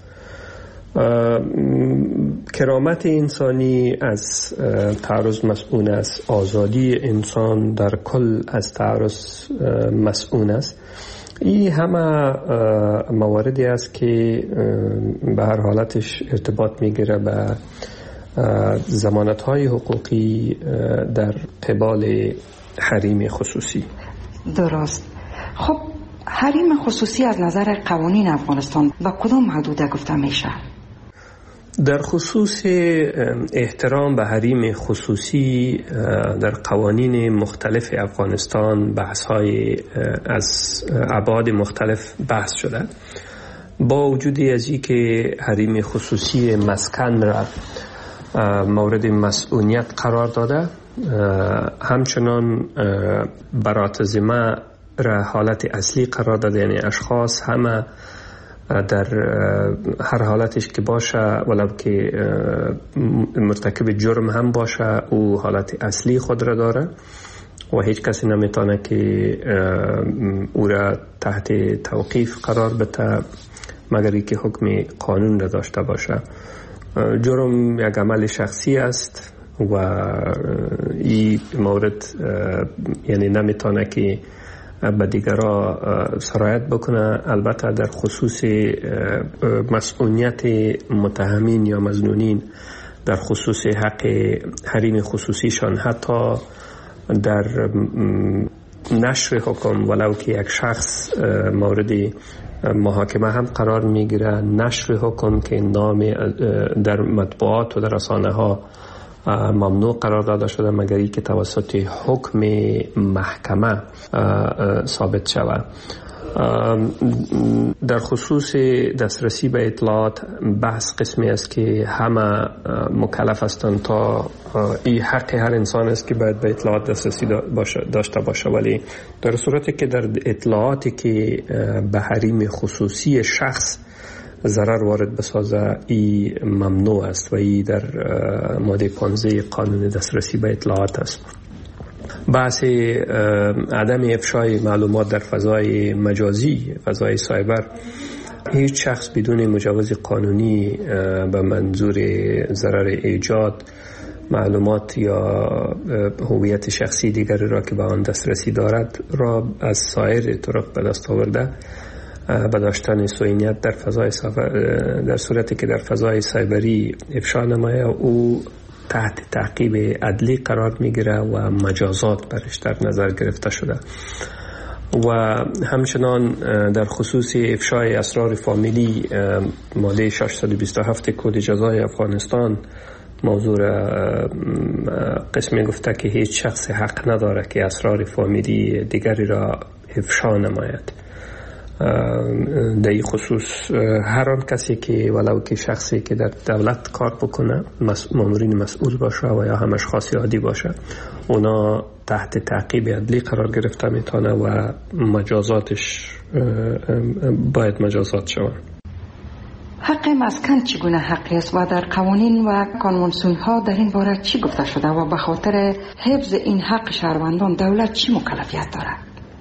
کرامت انسانی از تعرض مسئول است. آزادی انسان در کل از تعرض مسئول است. این همه مواردی است که به هر حالتش ارتباط میگیره به ضمانت‌های حقوقی در قبال حریم خصوصی. درست. خب حریم خصوصی از نظر قوانین افغانستان با کدام حدود گفته میشه؟ در خصوص احترام به حریم خصوصی در قوانین مختلف افغانستان بحث‌های از ابعاد مختلف بحث شده. با وجود از این که حریم خصوصی مسکن را مورد مسئولیت قرار داده، همچنان برات ذمه را حالت اصلی قرار داده، یعنی اشخاص همه در هر حالتش که باشه ولو که مرتکب جرم هم باشه او حالت اصلی خود را داره و هیچ کسی نمیتونه که او را تحت توقیف قرار بده مگر اینکه حکم قانون را داشته باشه. جرم یک عمل شخصی است و این مورد یعنی نمیتونه که به دیگرها سرایت بکنه. البته در خصوص مسئولیت متهمین یا مظنونین در خصوص حق حریم خصوصیشان، حتی در نشر حکم ولو که یک شخص مورد محاکمه هم قرار میگیره، نشر حکم که نام در مطبوعات و در رسانه ها ممنوع قرار داده شده مگر اینکه توسط حکم محکمه ثابت شود. در خصوص دسترسی به اطلاعات بحث قسمی است که همه مکلف هستند تا این حق هر انسان است که باید به اطلاعات دسترسی داشته باشه، ولی در صورتی که در اطلاعاتی که به حریم خصوصی شخص ضرر وارد بسازه ای ممنوع است و ای در ماده پانزده قانون دسترسی به اطلاعات است. بحث عدم افشای معلومات در فضای مجازی، فضای سایبر، هیچ شخص بدون مجوز قانونی به منظور ضرر ایجاد معلومات یا هویت شخصی دیگری را که به آن دسترسی دارد را از سایر طرق به دست آورده به داشتن صهیونیت در فضای در صورتی که در فضای سایبری افشا نمایه او تحت تعقیب عدلی قرار میگیره و مجازات برش در نظر گرفته شده. و همچنان در خصوص افشای اسرار فامیلی ماده ششصد و بیست و هفت کد جزای افغانستان موضوع قسمی گفته که هیچ شخص حق نداره که اسرار فامیلی دیگری را افشا نماید. در این خصوص هر آن کسی که ولو که شخصی که در دولت کار بکنه، مامورین مسئول باشه و یا هم اشخاص عادی باشه، اونا تحت تعقیب عدلی قرار گرفته میتونه و مجازاتش باید مجازات شود. حق مسکن چگونه حقی است و در قوانین و کنوانسیون ها در این باره چی گفته شده و به خاطر حفظ این حق شهروندان دولت چی مکلفیت دارد؟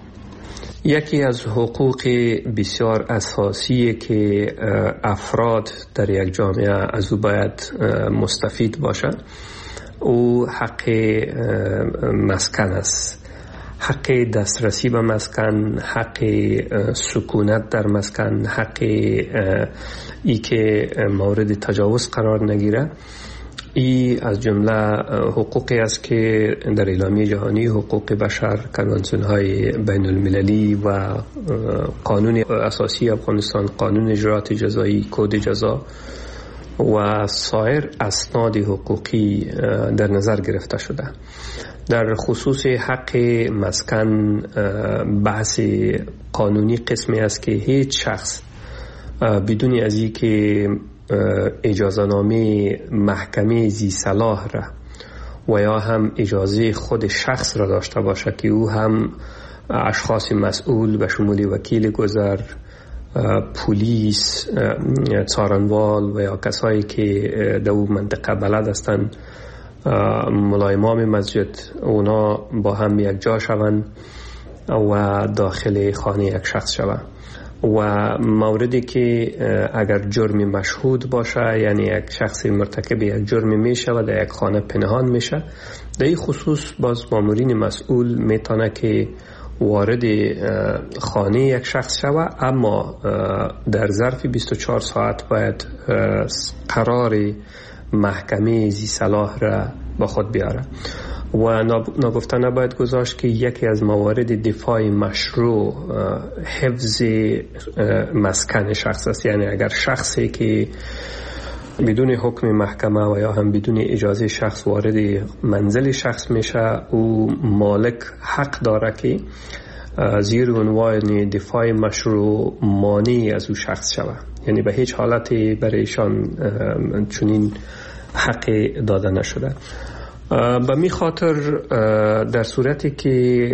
یکی از حقوق بسیار اساسی که افراد در یک جامعه از او باید مستفید باشند او حق مسکن است. حق دسترسی به مسکن، حق سکونت در مسکن، حق ای که مورد تجاوز قرار نگیره. ای از جمله حقوقی است که در اعلامیه جهانی حقوق بشر، کنوانسیون های بین المللی و قانون اساسی افغانستان، قانون اجرات جزایی، کد جزا و سایر اسناد حقوقی در نظر گرفته شده. در خصوص حق مسکن بحث قانونی قسمی است که هیچ شخص بدون از این که اجازه نامه محکمه ذی صلاح را و یا هم اجازه خود شخص را داشته باشه که او هم اشخاص مسئول به شمول وکیل گذر، پلیس، څارنوال و یا کسایی که در اون منطقه بلد هستند، ملایمام مسجد، اونا با هم یک جا شوند و داخل خانه یک شخص شوند. و موردی که اگر جرم مشهود باشه، یعنی یک شخص مرتکب یک جرم میشه و در یک خانه پنهان میشه، در این خصوص باز مامورین مسئول میتونه که وارد خانه یک شخص شوه، اما در ظرف بیست و چهار ساعت باید قرار محکمه ذی صلاح را با خود بیاره. و ناگفته نباید گذاشت که یکی از موارد دفاع مشروع حفظ مسکن شخص است. یعنی اگر شخصی که بدون حکم محکمه و یا هم بدون اجازه شخص وارد منزل شخص میشه، او مالک حق داره که زیر عنوان دفاع مشروع مانع از او شخص شود. یعنی به هیچ حالتی برایشان چنین حق داده نشده. به می خاطر در صورتی که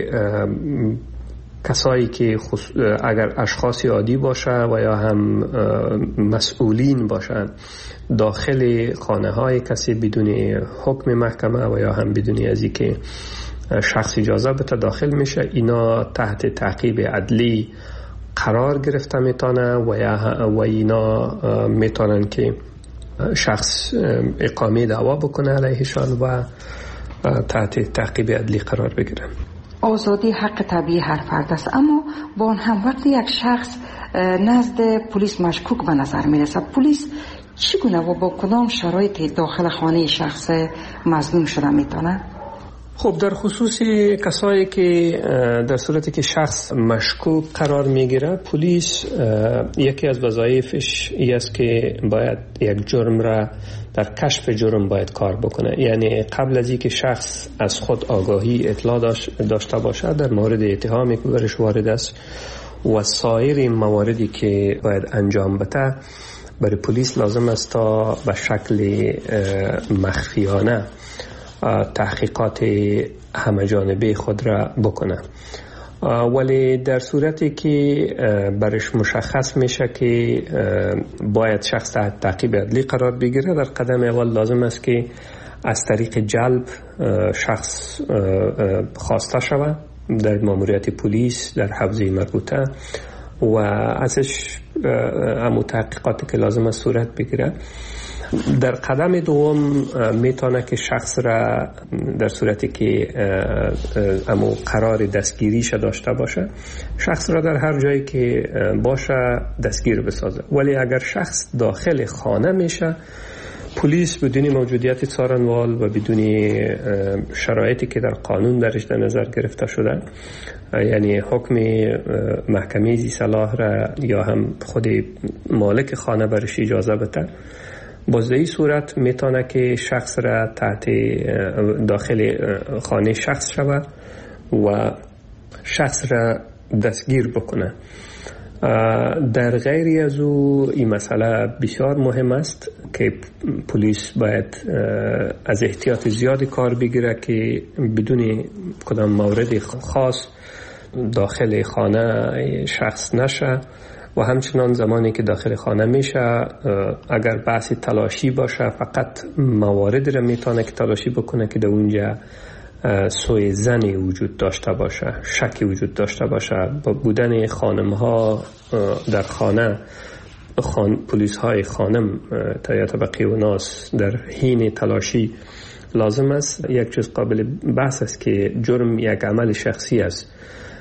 کسایی که اگر اشخاص عادی باشه و یا هم مسئولین باشند داخل خانه های کسی بدون حکم محکمه و یا هم بدون از اینکه شخص اجازه بده داخل میشه، اینا تحت تعقیب عدلی قرار گرفته میتونه و یا و اینا میتونن که شخص اقامه دعوا بکنه علیهشان و تحت تعقیب عدلی قرار بگیرن. آزادی حق طبیعی هر فرد است، اما با آن هم وقتی یک شخص نزد پلیس مشکوک به نظر میرسه، پلیس چگونه و با کدام شرایط داخل خانه شخص مظلوم شده میتونه؟ خب در خصوص کسایی که در صورتی که شخص مشکوک قرار میگیره، پلیس یکی از وظایفش این است که باید یک جرم را در کشف جرم باید کار بکنه. یعنی قبل از اینکه شخص از خود آگاهی اطلاع داشته باشه در مورد اتهامی که برش وارد است و سایر مواردی که باید انجام بده، برای پلیس لازم است تا به شکل مخفیانه تحقیقات همه جانبه خود را بکنه. ولی در صورتی که برش مشخص میشه که باید شخص تحت تعقیب عدلی قرار بگیره، در قدم اول لازم است که از طریق جلب شخص خواسته شود در ماموریت پلیس در حوزه مربوطه و ازش امو تحقیقاتی که لازم است صورت بگیره. در قدم دوم میتونه که شخص را در صورتی که امو قرار دستگیریش داشته باشه، شخص را در هر جایی که باشه دستگیر بسازه. ولی اگر شخص داخل خانه میشه، پلیس بدون موجودیت څارنوال و بدون شرایطی که در قانون درش در نظر گرفته شده، یعنی حکم محکمه ذی صلاح را یا هم خود مالک خانه برش اجازه بده، باز این صورت میتونه که شخص را تحت داخل خانه شخص شود و شخص را دستگیر بکنه. در غیری از او این مسئله بسیار مهم است که پلیس باید از احتیاط زیادی کار بگیره که بدون کدام مورد خاص داخل خانه شخص نشه و همچنان زمانی که داخل خانه میشه اگر بحث تلاشی باشه فقط مواردی را میتونه که تلاشی بکنه که در اونجا سوء ظنی وجود داشته باشه، شکی وجود داشته باشه. با بودن خانم ها در خانه خان... پلیس های خانم تا طبقه و ناس در حین تلاشی لازم است. یک چیز قابل بحث است که جرم یک عمل شخصی است.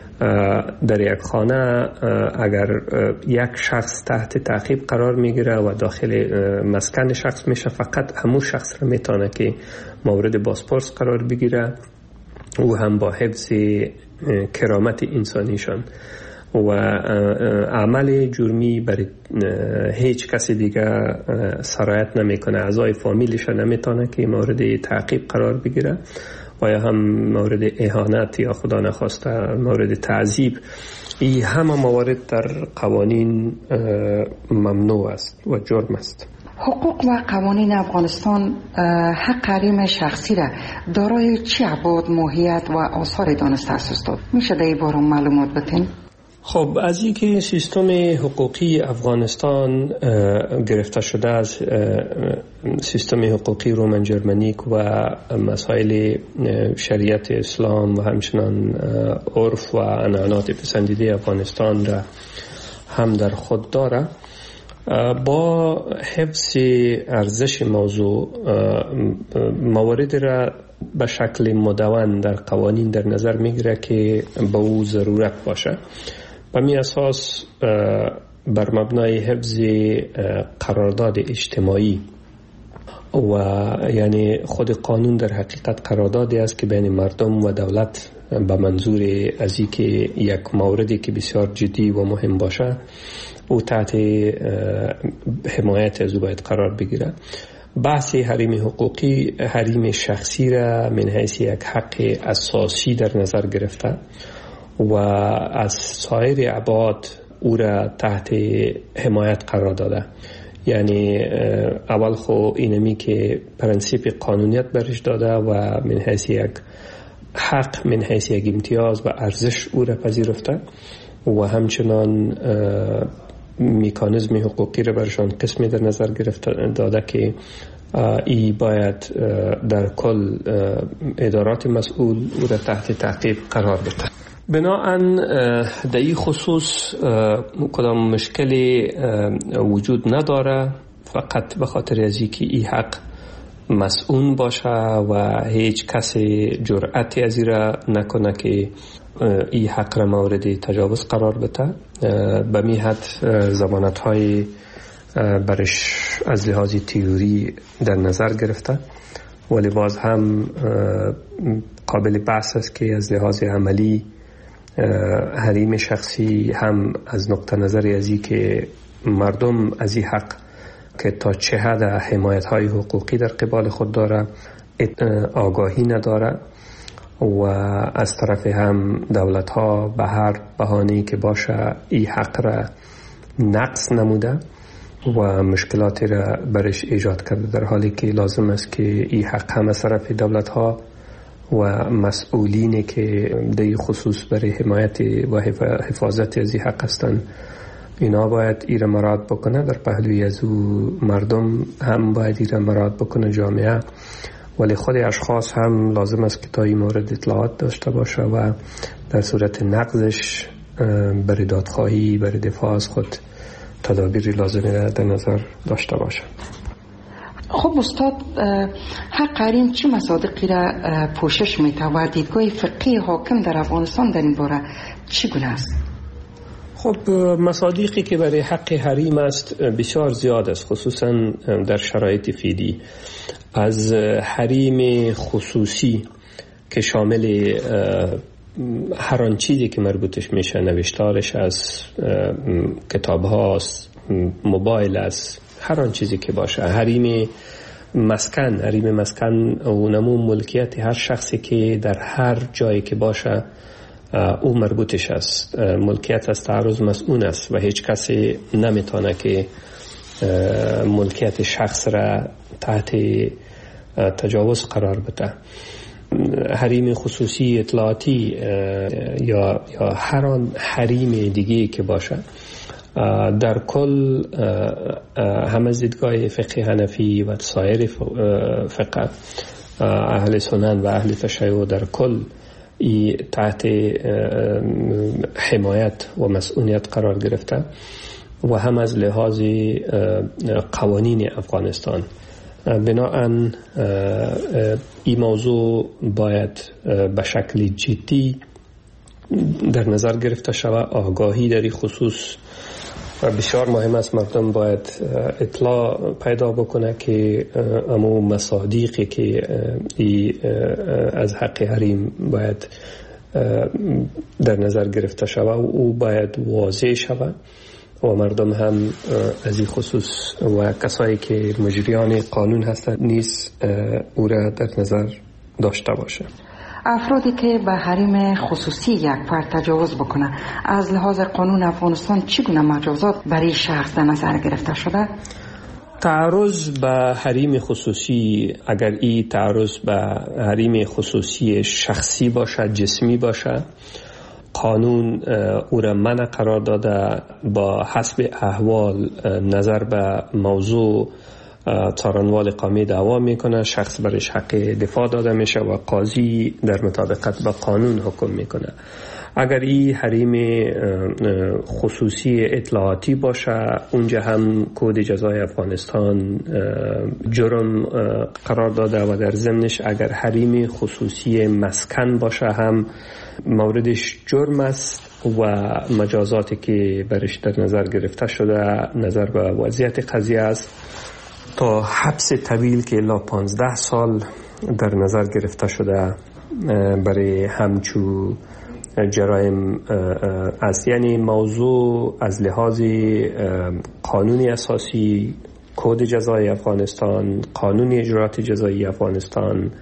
در یک خانه اگر یک شخص تحت تعقیب قرار میگیره و داخل مسکن شخص میشه، فقط همون شخص را میتونه که مورد بازپرس قرار بگیره و هم با حفظ کرامت انسانیشان و عمل جرمی برای هیچ کسی دیگه سرایت نمیکنه. اعضای فامیلش نمیتونه که مورد تعقیب قرار بگیره و یا هم مورد اهانت یا خدا نخواسته مورد تعذیب. این همه موارد در قوانین ممنوع است و جرم است. حقوق و قوانین افغانستان حق حریم شخصی را دارای چه ابعاد، ماهیت و آثار دانسته است داد؟ میشه در این باره معلومات بدین؟ خب از اینکه سیستم حقوقی افغانستان گرفته شده از سیستم حقوقی رومن جرمنیک و مسائل شریعت اسلام و همچنان عرف و عنعنات پسندیده افغانستان را هم در خود داره، با حفظ ارزش موضوع موارد را به شکل مدون در قوانین در نظر میگیره که به او ضرورت باشه. به می اساس بر مبنای حفظ قرارداد اجتماعی و یعنی خود قانون در حقیقت قراردادی است که بین مردم و دولت به منظور از اینکه یک موردی که بسیار جدی و مهم باشه او تحت حمایت از او باید قرار بگیره. بحث حریم حقوقی حریم شخصی را من حیث یک حق اساسی در نظر گرفته و از سایر ابعاد او را تحت حمایت قرار داده. یعنی اول خو اینمی که پرنسیپ قانونیت برش داده و من حیث یک حق، من حیث یک امتیاز و ارزش او را پذیرفته و همچنان میکانیزم حقوقی را برشان قسمی در نظر گرفته داده که ای باید در کل ادارات مسئول او را تحت تعقیب قرار بده. بناهن در این خصوص کدام مشکلی وجود نداره، فقط به خاطر از اینکه این حق مسئول باشه و هیچ کسی جرأتی از این را نکنه که این حق را مورد تجاوز قرار بده. به می حد ضمانت های برش از لحاظ تئوری در نظر گرفته، ولی باز هم قابل بحث است که از لحاظ عملی حریم شخصی هم از نقطه نظر ازی که مردم از این حق که تا چه حد حمایت های حقوقی در قبال خود داره آگاهی نداره و از طرف هم دولت ها به هر بهانه‌ای که باشه این حق را نقص نموده و مشکلاتی را برش ایجاد کرده، در حالی که لازم است که این حق هم از طرف دولت ها و مسئولینی که در خصوص برای حمایت و حفاظت از این حق هستند اینا باید ایره مراد بکنه. در پهلوی از او مردم هم باید ایره مراد بکنه، جامعه، ولی خود اشخاص هم لازم است که تا این مورد اطلاعات داشته باشه و در صورت نقضش برای دادخواهی برای دفاع از خود تدابیر لازمی را در نظر داشته باشه. خب استاد، حق حریم چه مصادیقی را پوشش میده و دیدگاه فقهی حاکم در افغانستان در این باره چگونه است؟ خب مصادیقی که برای حق حریم است بسیار زیاد است، خصوصا در شرایط فعلی. از حریم خصوصی که شامل هر آن چیزی که مربوطش میشه، نوشتارش از کتاب هاست، موبایل است، هر آن چیزی که باشه. حریم مسکن، حریم مسکن و نمو ملکیت هر شخصی که در هر جایی که باشه او مربوطش است. ملکیت از تعرض مسئول است و هیچ کسی نمیتونه که ملکیت شخص را تحت تجاوز قرار بده. حریم خصوصی اطلاعاتی یا یا هر آن حریم دیگه که باشه، در کل هم از دیدگاه فقه حنفی و سایر فقه اهل سنن و اهل تشیع در کل ای تحت حمایت و مسئولیت قرار گرفته و هم از لحاظ قوانین افغانستان. بناهن این موضوع باید به شکل جدی در نظر گرفته شود. آگاهی در این خصوص و بسیار مهم است. مردم باید اطلاع پیدا بکنه که امو مصادیقی که ای از حق حریم باید در نظر گرفته شود و او باید واضح شود و مردم هم از این خصوص و کسایی که مجریان قانون هستند نیز او را در نظر داشته باشه. افرادی که به حریم خصوصی یک فرد تجاوز بکنه، از لحاظ قانون افغانستان چگونه مجازات برای شخص در نظر گرفته شده؟ تعرض به حریم خصوصی، اگر این تعرض به حریم خصوصی شخصی باشه، جسمی باشه، قانون او را منع قرار داده. با حسب احوال نظر به موضوع څارنوال قومی دعوا میکنه، شخص برش حق دفاع داده میشه و قاضی در مطابقت با قانون حکم میکنه. اگر این حریم خصوصی اطلاعاتی باشه، اونجا هم کد جزای افغانستان جرم قرار داده و در ضمنش اگر حریم خصوصی مسکن باشه هم موردش جرم است و مجازاتی که برش در نظر گرفته شده نظر به وضعیت قضیه است. تا حبس طویل که الا پانزده سال در نظر گرفته شده برای همچو جرایم است. یعنی موضوع از لحاظ قانون اساسی، کد جزایی افغانستان، قانون اجرات جزایی افغانستان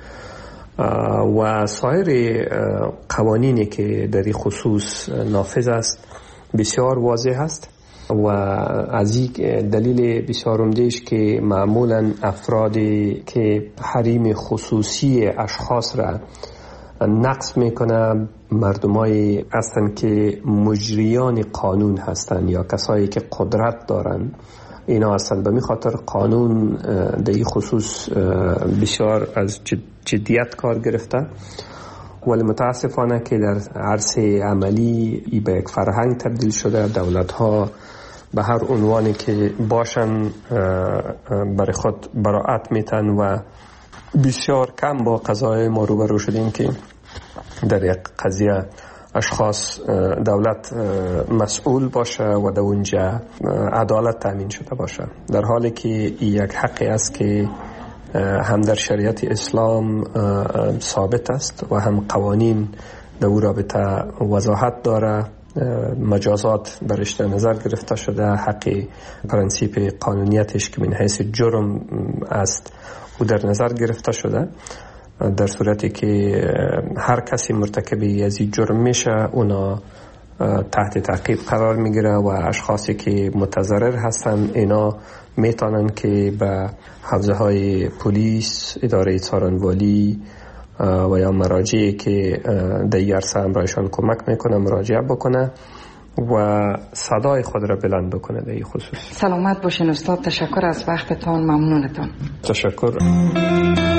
و سایر قوانینی که در این خصوص نافذ است بسیار واضح است و از این دلیل بسیار عمده‌اش که معمولا افرادی که حریم خصوصی اشخاص را نقض میکنه مردمایی هستند که مجریان قانون هستند یا کسایی که قدرت دارند. اینا هستند. به می خاطر قانون در این خصوص بسیار از جدیت کار گرفته، ولی متاسفانه که در عرصه عملی ای به یک فرهنگ تبدیل شده. دولت ها به هر عنوانی که باشن برای خود براعت میتن و بسیار کم با قضای ما روبرو شدیم که در یک قضیه اشخاص دولت مسئول باشه و در اونجا عدالت تامین شده باشه، در حالی که یک حقی است که هم در شریعت اسلام ثابت است و هم قوانین در او رابطه وضاحت داره. مجازات برش در نظر گرفته شده، حق پرنسیپ قانونیتش که من حیث جرم است او در نظر گرفته شده. در صورتی که هر کسی مرتکب از این جرم میشه اونا تحت تعقیب قرار میگیره و اشخاصی که متضرر هستن اینا میتونن که به حوزه های پلیس، اداره څارنوالي و یا مراجعی که در این عرصه هم برایشان کمک میکنه مراجعه بکنه و صدای خود را بلند بکنه در این خصوص. سلامت باشین استاد، تشکر از وقتتان، ممنونتان. تشکر.